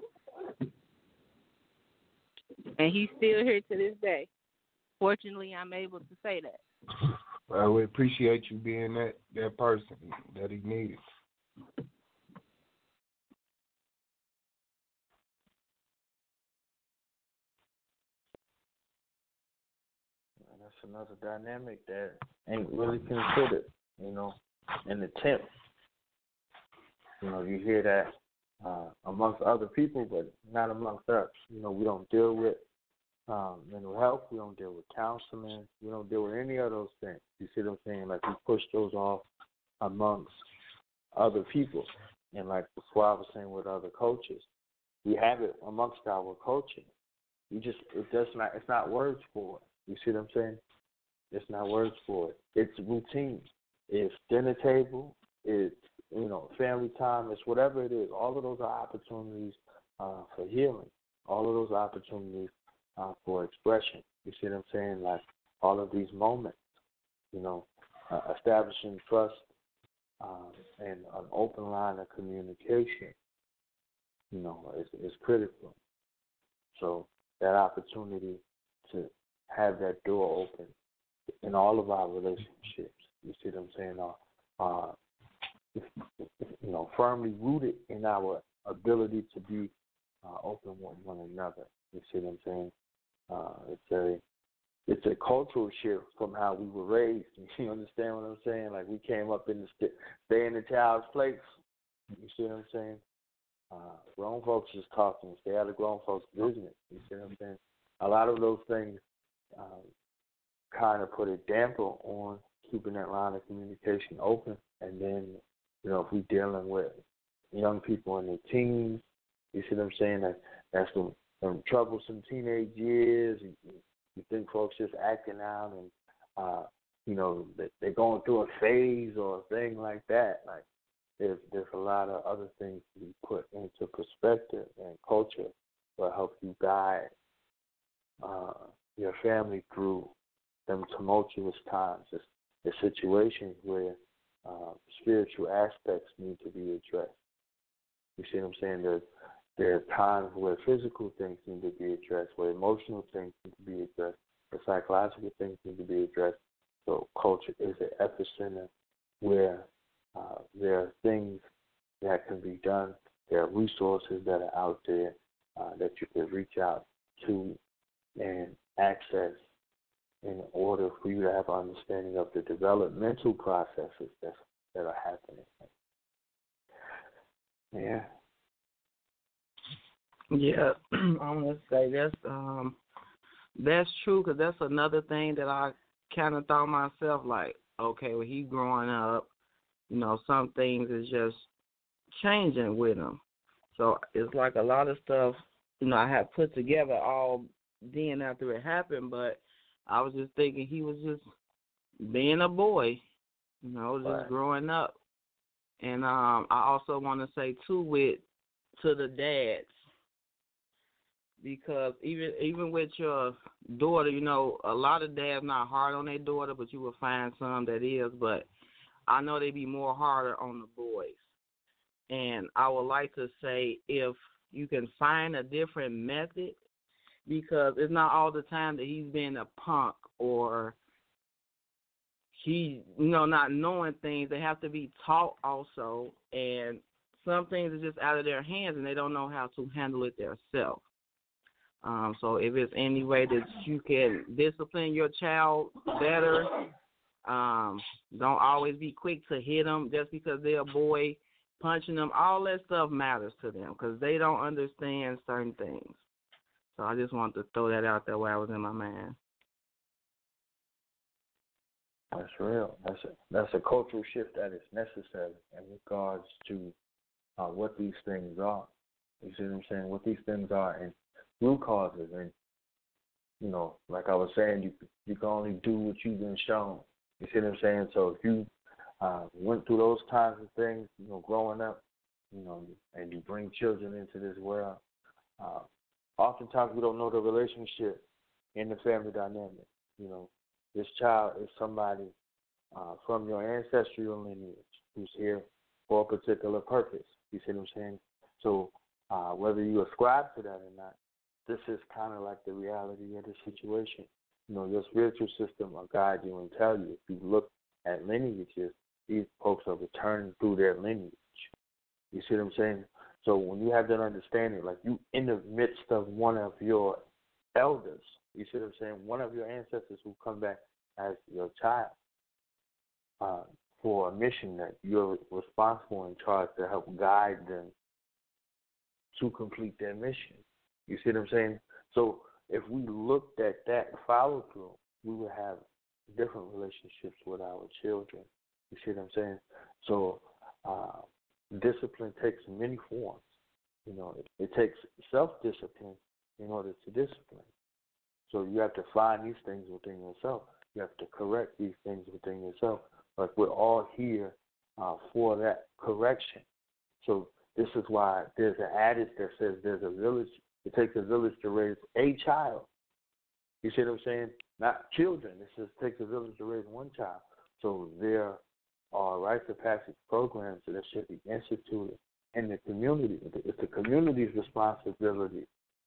And he's still here to this day. Fortunately, I'm able to say that. Well, we appreciate you being that person that he needed. That's another dynamic that ain't really considered, in the tent. You hear that amongst other people, but not amongst us. We don't deal with mental health. We don't deal with counseling. We don't deal with any of those things. You see what I'm saying? Like, we push those off amongst other people. And like before I was saying with other coaches, we have it amongst our coaching. It's not words for it. You see what I'm saying? It's not words for it. It's routine. It's dinner table. It's, family time. It's whatever it is. All of those are opportunities for healing. All of those opportunities for expression. You see what I'm saying? Like all of these moments, establishing trust and an open line of communication, is critical. So that opportunity to have that door open in all of our relationships, you see what I'm saying, firmly rooted in our ability to be open with one another. You see what I'm saying? It's a cultural shift from how we were raised. You understand what I'm saying? Like, we came up in the stay in the child's place. You see what I'm saying? Grown folks is talking. Stay out of grown folks' business. You see what I'm saying? A lot of those things kind of put a damper on keeping that line of communication open. And then, if we're dealing with young people in their teens, You see what I'm saying? That's them troublesome teenage years. You think folks just acting out and, they're going through a phase or a thing like that. Like, there's a lot of other things to be put into perspective, and culture will help you guide your family through them tumultuous times. It's situations where spiritual aspects need to be addressed. You see what I'm saying? There are times where physical things need to be addressed, where emotional things need to be addressed, where psychological things need to be addressed. So culture is an epicenter where there are things that can be done. There are resources that are out there that you can reach out to and access in order for you to have an understanding of the developmental processes that are happening. Yeah. Yeah, I want to say that's true, because that's another thing that I kind of thought myself, like, okay, well, he growing up, some things is just changing with him. So it's like a lot of stuff, I had put together all then after it happened, but I was just thinking he was just being a boy, just growing up. And I also want to say, too, to the dads, because even with your daughter, a lot of dads not hard on their daughter, but you will find some that is. But I know they be more harder on the boys. And I would like to say, if you can find a different method, because it's not all the time that he's been a punk or he, not knowing things. They have to be taught also. And some things are just out of their hands, and they don't know how to handle it themselves. So if there's any way that you can discipline your child better, don't always be quick to hit them just because they're a boy, punching them. All that stuff matters to them because they don't understand certain things. So I just wanted to throw that out there while I was in my mind. That's real. That's a cultural shift that is necessary in regards to what these things are. You see what I'm saying? What these things are and root causes. And, like I was saying, you can only do what you've been shown. You see what I'm saying? So if you went through those kinds of things, growing up, and you bring children into this world, oftentimes we don't know the relationship in the family dynamic. This child is somebody from your ancestral lineage who's here for a particular purpose. You see what I'm saying? So whether you ascribe to that or not, this is kind of like the reality of the situation. Your spiritual system will guide you and tell you. If you look at lineages, these folks are returning through their lineage. You see what I'm saying? So when you have that understanding, like you in the midst of one of your elders, you see what I'm saying? One of your ancestors who come back as your child for a mission that you're responsible and charged to help guide them to complete their mission. You see what I'm saying? So if we looked at that follow through, we would have different relationships with our children. You see what I'm saying? So discipline takes many forms. It takes self-discipline in order to discipline. So you have to find these things within yourself. You have to correct these things within yourself. But we're all here for that correction. So this is why there's an adage that says there's a village. It takes a village to raise a child. You see what I'm saying? Not children. It says it takes a village to raise one child. So there are rites of passage programs that should be instituted in the community. It's the community's responsibility.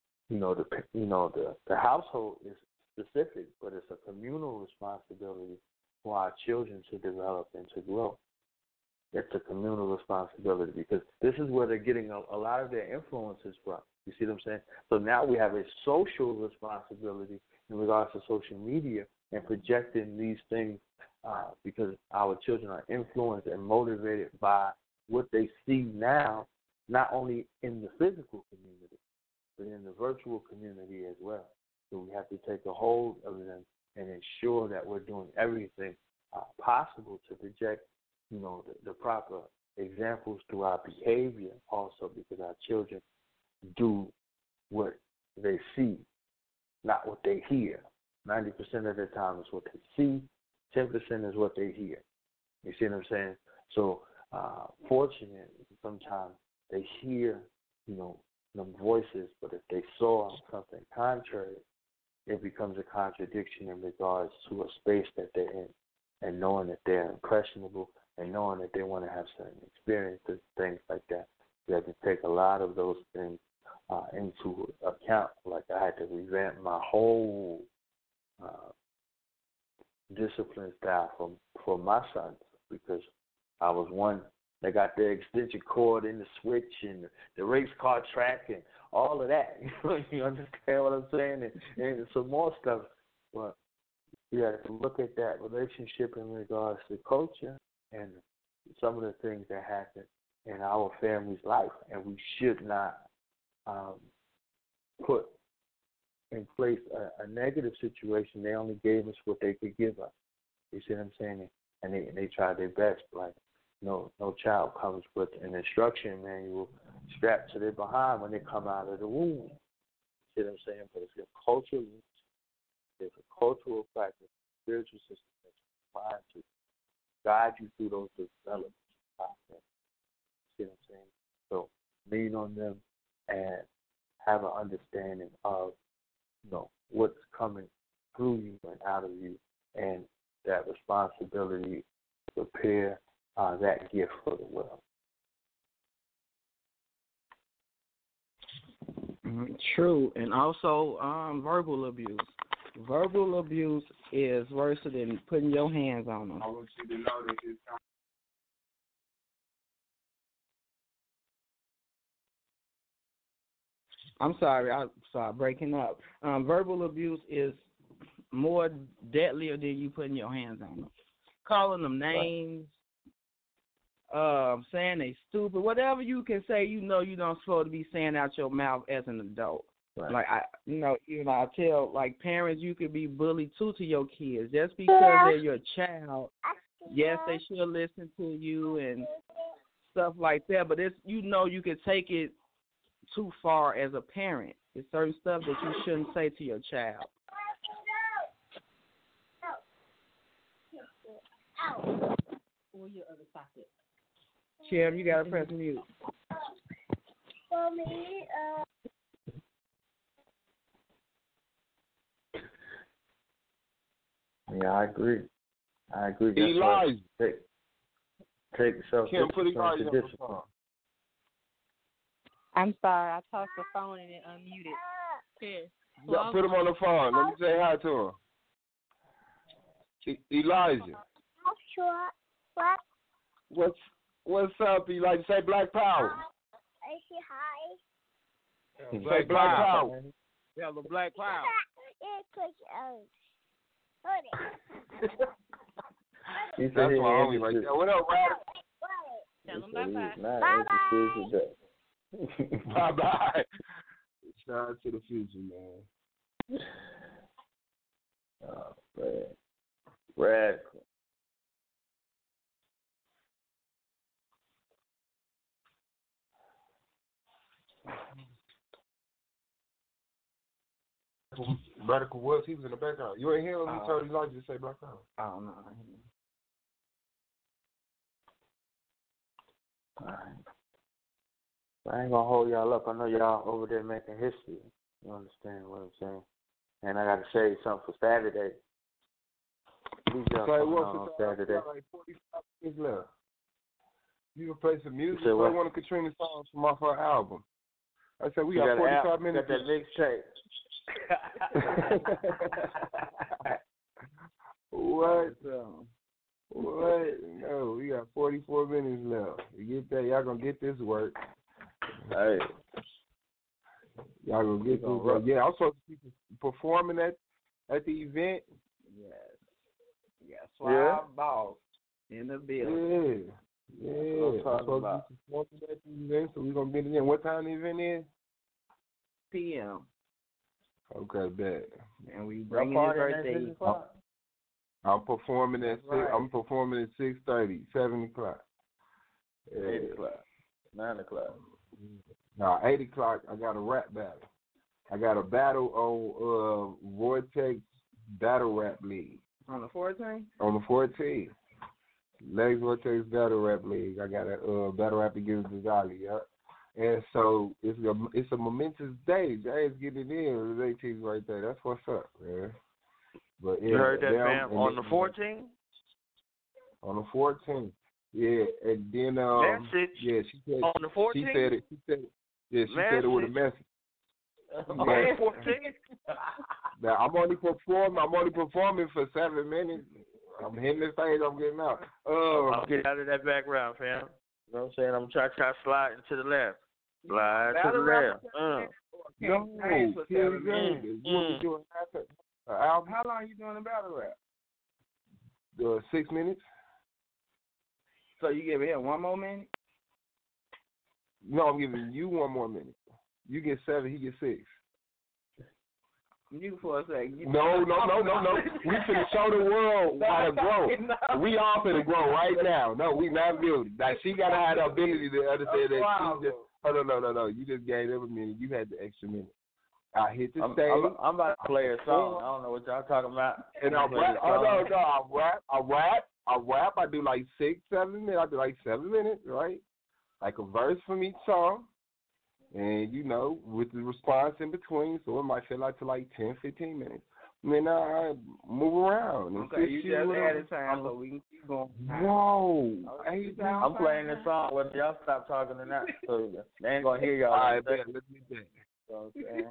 The household is specific, but it's a communal responsibility for our children to develop and to grow. It's a communal responsibility because this is where they're getting a lot of their influences from. You see what I'm saying? So now we have a social responsibility in regards to social media and projecting these things because our children are influenced and motivated by what they see now, not only in the physical community, but in the virtual community as well. So we have to take a hold of them and ensure that we're doing everything possible to project, the proper examples through our behavior also, because our children do what they see, not what they hear. 90% of the time is what they see, 10% is what they hear. You see what I'm saying? So, fortunate, sometimes they hear, them voices, but if they saw something contrary, it becomes a contradiction in regards to a space that they're in, and knowing that they're impressionable and knowing that they want to have certain experiences, things like that. You have to take a lot of those things into account. Like I had to revamp my whole discipline style for my sons, because I was one that got the extension cord and the switch and the race car track and all of that. You understand what I'm saying? And some more stuff. But you have to look at that relationship in regards to culture and some of the things that happen in our family's life. And we should not put in place a negative situation. They only gave us what they could give us. You see what I'm saying? And they tried their best. Like, no child comes with an instruction manual strapped to their behind when they come out of the womb. You see what I'm saying? But it's a cultural, there's a cultural practice, spiritual system that's trying to guide you through those development processes. You see what I'm saying? So lean on them and have an understanding of, what's coming through you and out of you, and that responsibility to prepare that gift for the world. True, and also verbal abuse. Verbal abuse is worse than putting your hands on them. I want you to know that it's I'm sorry, breaking up. Verbal abuse is more deadlier than you putting your hands on them. Calling them names, saying they stupid, whatever you can say, you don't supposed to be saying out your mouth as an adult. Right. Like I tell parents, you could be bullied too to your kids just because they're your child. Yes, they should listen to you and stuff like that, but it's you could take it too far as a parent. There's certain stuff that you shouldn't say to your child. Or your other socket. Kim, you gotta press mute. For me, Yeah, I agree. Elijah. Take yourself. Kim, put Elijah on the phone. I'm sorry, I tossed the phone and it unmuted. Yeah, put him on the phone. Let me say hi to him. Elijah. Sure. What? What's up, Elijah? Say Black Power. I say hi. Say Black Power. Yeah, the Black Power. That's my homie right there. What up, Rad? Tell him bye-bye. Bye-bye. Shout out to the future, man. Oh, man. Radical. Radical was, he was in the background. You ain't hear him? He told Elijah to say Black Power. I don't know. All right. I ain't gonna hold y'all up. I know y'all over there making history. You understand what I'm saying? And I gotta say something for Saturday. Who's y'all coming on Saturday? Like 45 minutes left. You can play some music. I want to Katrina songs from off her album. I said we got 45 minutes. Got that mixtape. What? What? No, we got 44 minutes left. You get that? Y'all gonna get this work. Hey. Y'all gonna get this work. Yeah, I'm supposed to be performing at the event. Yes. Yeah, Swab Boss in the building. Yeah. I'm supposed to be performing at the event, so we're gonna be there. What time the event is? PM. Okay, bet. And we bring your birthday. I'm performing at I'm performing at 6:30, 7 o'clock, 8 o'clock, 9 o'clock. Now, 8 o'clock, I got a rap battle. I got a battle on Vortex Battle Rap League. On the 14th? On the 14th. Legs Vortex Battle Rap League. I got a battle rap against Ghazali, yeah. And so it's a momentous day. Jay's getting it in. The 18th right there. That's what's up, man. But yeah, you heard that, fam? On the 14th? On the 14th. Yeah, and then message. Yeah, she said on the 14th. She said it. She said it with a message. On the 14th. Now I'm only performing for 7 minutes. I'm hitting the stage. I'm getting out. I'll get out of that background, fam. You know what I'm saying? I'm trying to slide to the left. Slide to the left. No, how long you doing the battle rap? 6 minutes. So you give him 1 more minute? No, I'm giving you 1 more minute. You get 7, he gets 6. You for a second. No. We finna show the world how to grow. No. We all finna grow right now. No, we not building. Like, she gotta have the ability to understand that she just. Oh, no. You just gave them a minute. You had the extra minute. I hit the stage. I'm about to play a song. I don't know what y'all talking about. And I rap. I rap. I do like 6, 7 minutes. I do like 7 minutes, right? Like a verse from each song. And, you know, with the response in between, so it might feel like to like 10, 15 minutes. And then I move around. Okay, you just added time so we can keep going. Whoa. I'm playing this song whether y'all stop talking or not. So they ain't going to hear y'all. All right, let's do that. So, okay.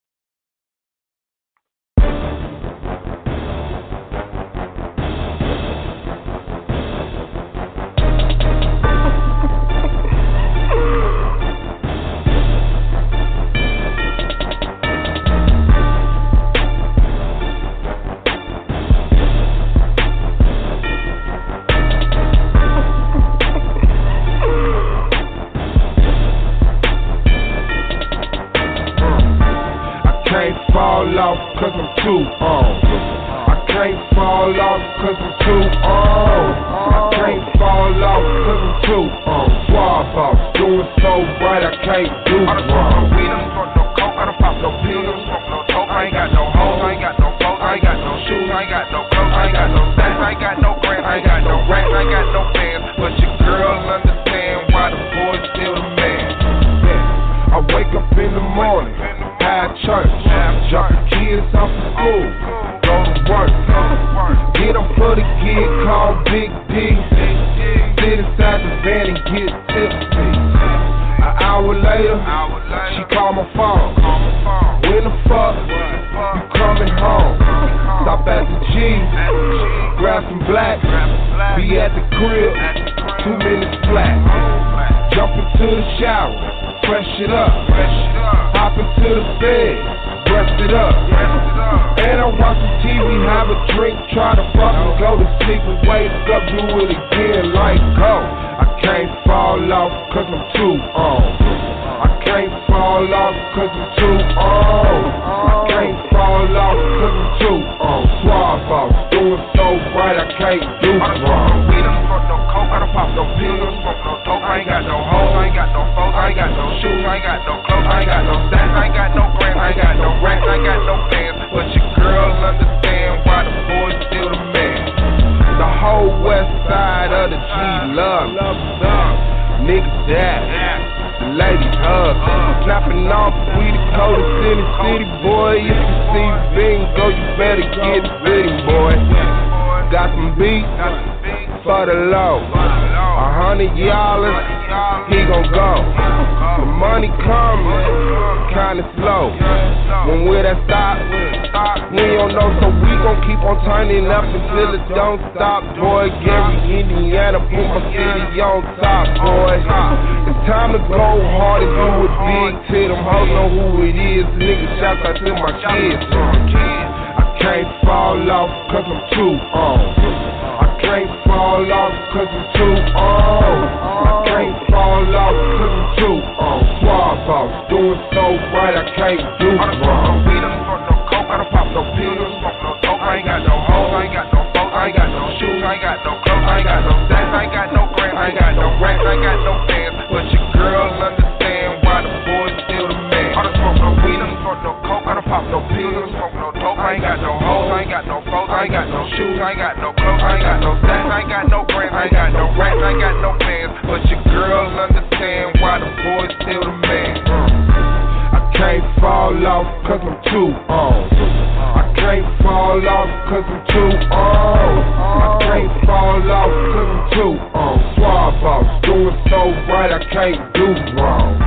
Fall off cause I'm too on. I can't fall off cause I'm too on. I can't fall off cause I'm too on. Swab off, doing so bright I can't do wrong. I done smoke no coke, I done pop no pills, smoke no dope. I ain't got no hoes, I ain't got no clothes, I ain't got no shoes, I ain't got no clothes, I ain't got no stats, I ain't got no grants, I ain't got no rats, I ain't got no fans. But your girl understand why the boy's still the man. I wake up in the morning, have church, drop the kids off to school, go to work, get up for the gig called Big D, sit inside the van and get tipsy. An hour later, she call my phone, when the fuck you coming home? Stop at the G, grab some black, be at the crib, 2 minutes flat, jump into the shower, fresh it up, hop into the bed, rest it up, and I watch the TV, have a drink, try to fucking go to sleep and wake up, do it again like go. I can't fall off cause I'm too on. I can't fall off cause I'm too on. I can't fall off cause I'm too on. Swab off, doing so bright I can't do wrong. We done smoke no coke, I done pop no pills, smoke no dope, I ain't got no hoes, I ain't got no clothes, I ain't got no shoes, I ain't got no clothes, I ain't got no stats, I ain't got no grants, I ain't got no rats, I ain't got no fans. But your girl understand why the boy's still the man. The whole west side of the G love niggas that, the ladies hug, snapping off, we the coldest in the city, boy. If you see bingo, you better get with him, boy. Got some beats for the low, $100, he gon' go. The money coming, kinda slow. When will that stop? We don't know, so we gon' keep on turning up until it don't stop, boy. Gary, Indiana, put my city on top, boy. It's time to go hard and do it big till them hoes know who it is. Nigga, shout out to my kids. I can't fall off cause I'm too on. I can't fall off cause I'm too on. I can't fall off cause I'm too on. Swab off, doing so bright I can't do wrong. We done smoke no coke, I done pop no pills, smoke no dope, I ain't got no hoes, I ain't got no clothes, I ain't got no shoes, I ain't got no clothes, I ain't got no stats, I ain't got no grants, I ain't got no rats, I ain't got no fans. But your girl understand why the boy smoke no dope, I ain't got no hoes, I ain't got no foes, I ain't got no shoes, I ain't got no clothes, I ain't got no stats, I ain't got no friends, I ain't got no rats, I ain't got no fans. But your girls understand why the boy's still the man. I can't fall off cause I'm too on. I can't fall off cause I'm too on. I can't fall off cause I'm too on. Swab off, doing so right, I can't do wrong.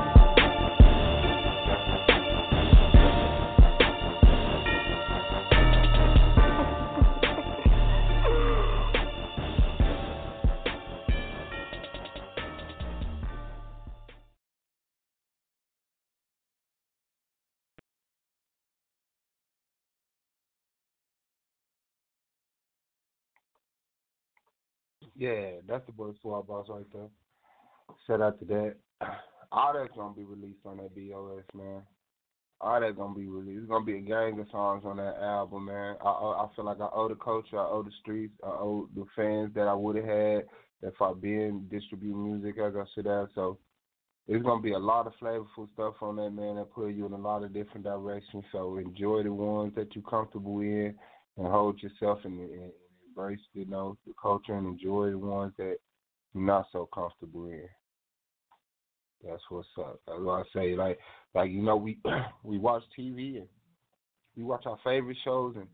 Yeah, that's the boy Swab Boss right there. Shout out to that. All that's gonna be released on that BOS, man. All that's gonna be released. It's gonna be a gang of songs on that album, man. I feel like I owe the culture, I owe the streets, I owe the fans that I would have had if I been distributing music as I should have. So it's gonna be a lot of flavorful stuff on that, man, that put you in a lot of different directions. So enjoy the ones that you're comfortable in and hold yourself and embrace, the culture, and enjoy the ones that you're not so comfortable in. That's what's up. That's what I say. Like we watch TV and we watch our favorite shows, and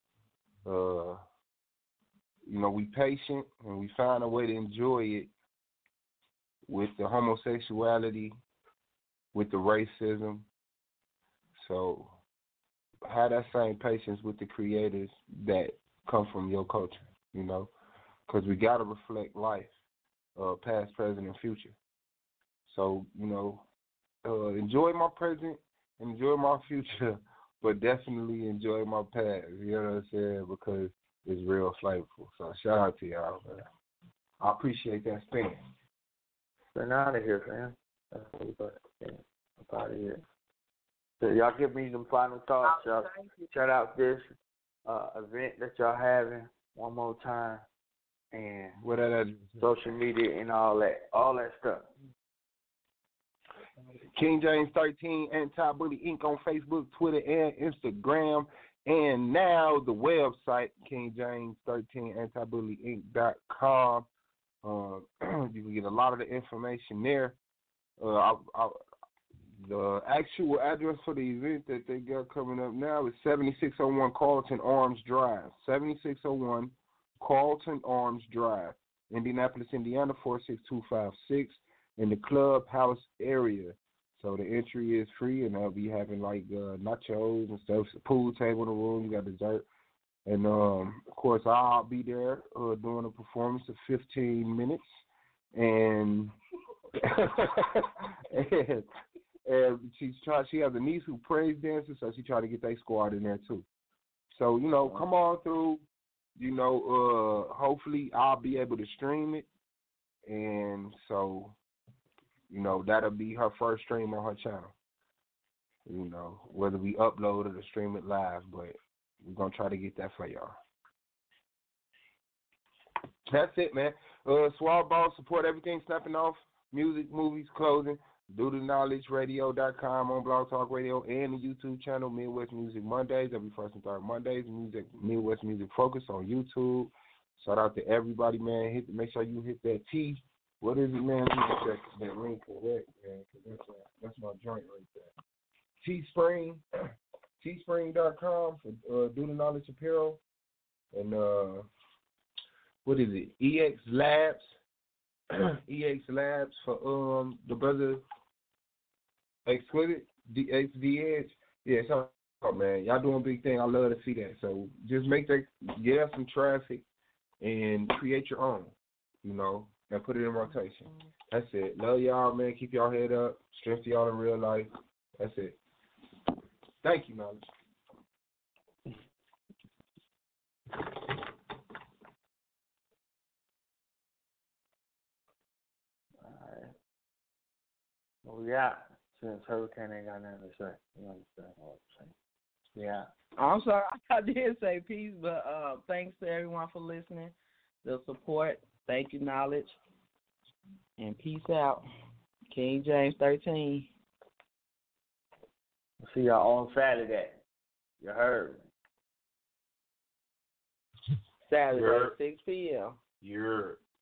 we patient and we find a way to enjoy it with the homosexuality, with the racism. So have that same patience with the creators that come from your culture, because we got to reflect life, past, present, and future. So, enjoy my present, enjoy my future, but definitely enjoy my past, you know what I'm saying, because it's real flavorful. So shout out to y'all, man. I appreciate that spin. Spin out of here, fam. That's what we got. I'm out of here. So y'all give me some final thoughts. Y'all shout out this event that y'all having one more time, and what that social media and all that stuff. King James 13 Anti-Bully Inc. on Facebook, Twitter, and Instagram, and now the website KingJames13AntibullyInc.com. You can get a lot of the information there. The actual address for the event that they got coming up now is 7601 Carlton Arms Drive. 7601 Carlton Arms Drive, Indianapolis, Indiana, 46256, in the clubhouse area. So the entry is free, and they'll be having nachos and stuff, pool table in the room, you got dessert. And, of course, I'll be there doing a performance of 15 minutes. And and she has a niece who praise dances, so she try to get that squad in there too. So, come on through. Hopefully I'll be able to stream it. And so, that'll be her first stream on her channel. Whether we upload it or stream it live, but we're going to try to get that for y'all. That's it, man. Swab Ball, support everything snapping off, music, movies, clothing. DoTheKnowledgeRadio.com on Blog Talk Radio and the YouTube channel Midwest Music Mondays, every first and third Mondays. Midwest Music Focus on YouTube. Shout out to everybody, man. Make sure you hit that T. What is it, man? Let me check that link correct, man. That's my joint right there. Teespring, teespring.com for Do the Knowledge Apparel, and what is it? EX Labs. EX Labs for the brother Exquisite, the Edge. Yeah, so man, y'all doing a big thing. I love to see that. So just get us some traffic and create your own, and put it in rotation. That's it. Love y'all, man. Keep y'all head up. Strength to y'all in real life. That's it. Thank you, Knowledge. Well, yeah, since Hurricane ain't got nothing to say. You understand what I'm saying? Yeah. I'm sorry, I did say peace, but thanks to everyone for listening, the support. Thank you, Knowledge. And peace out. King James 13. See y'all on Saturday. You heard. Saturday, 6 p.m. You're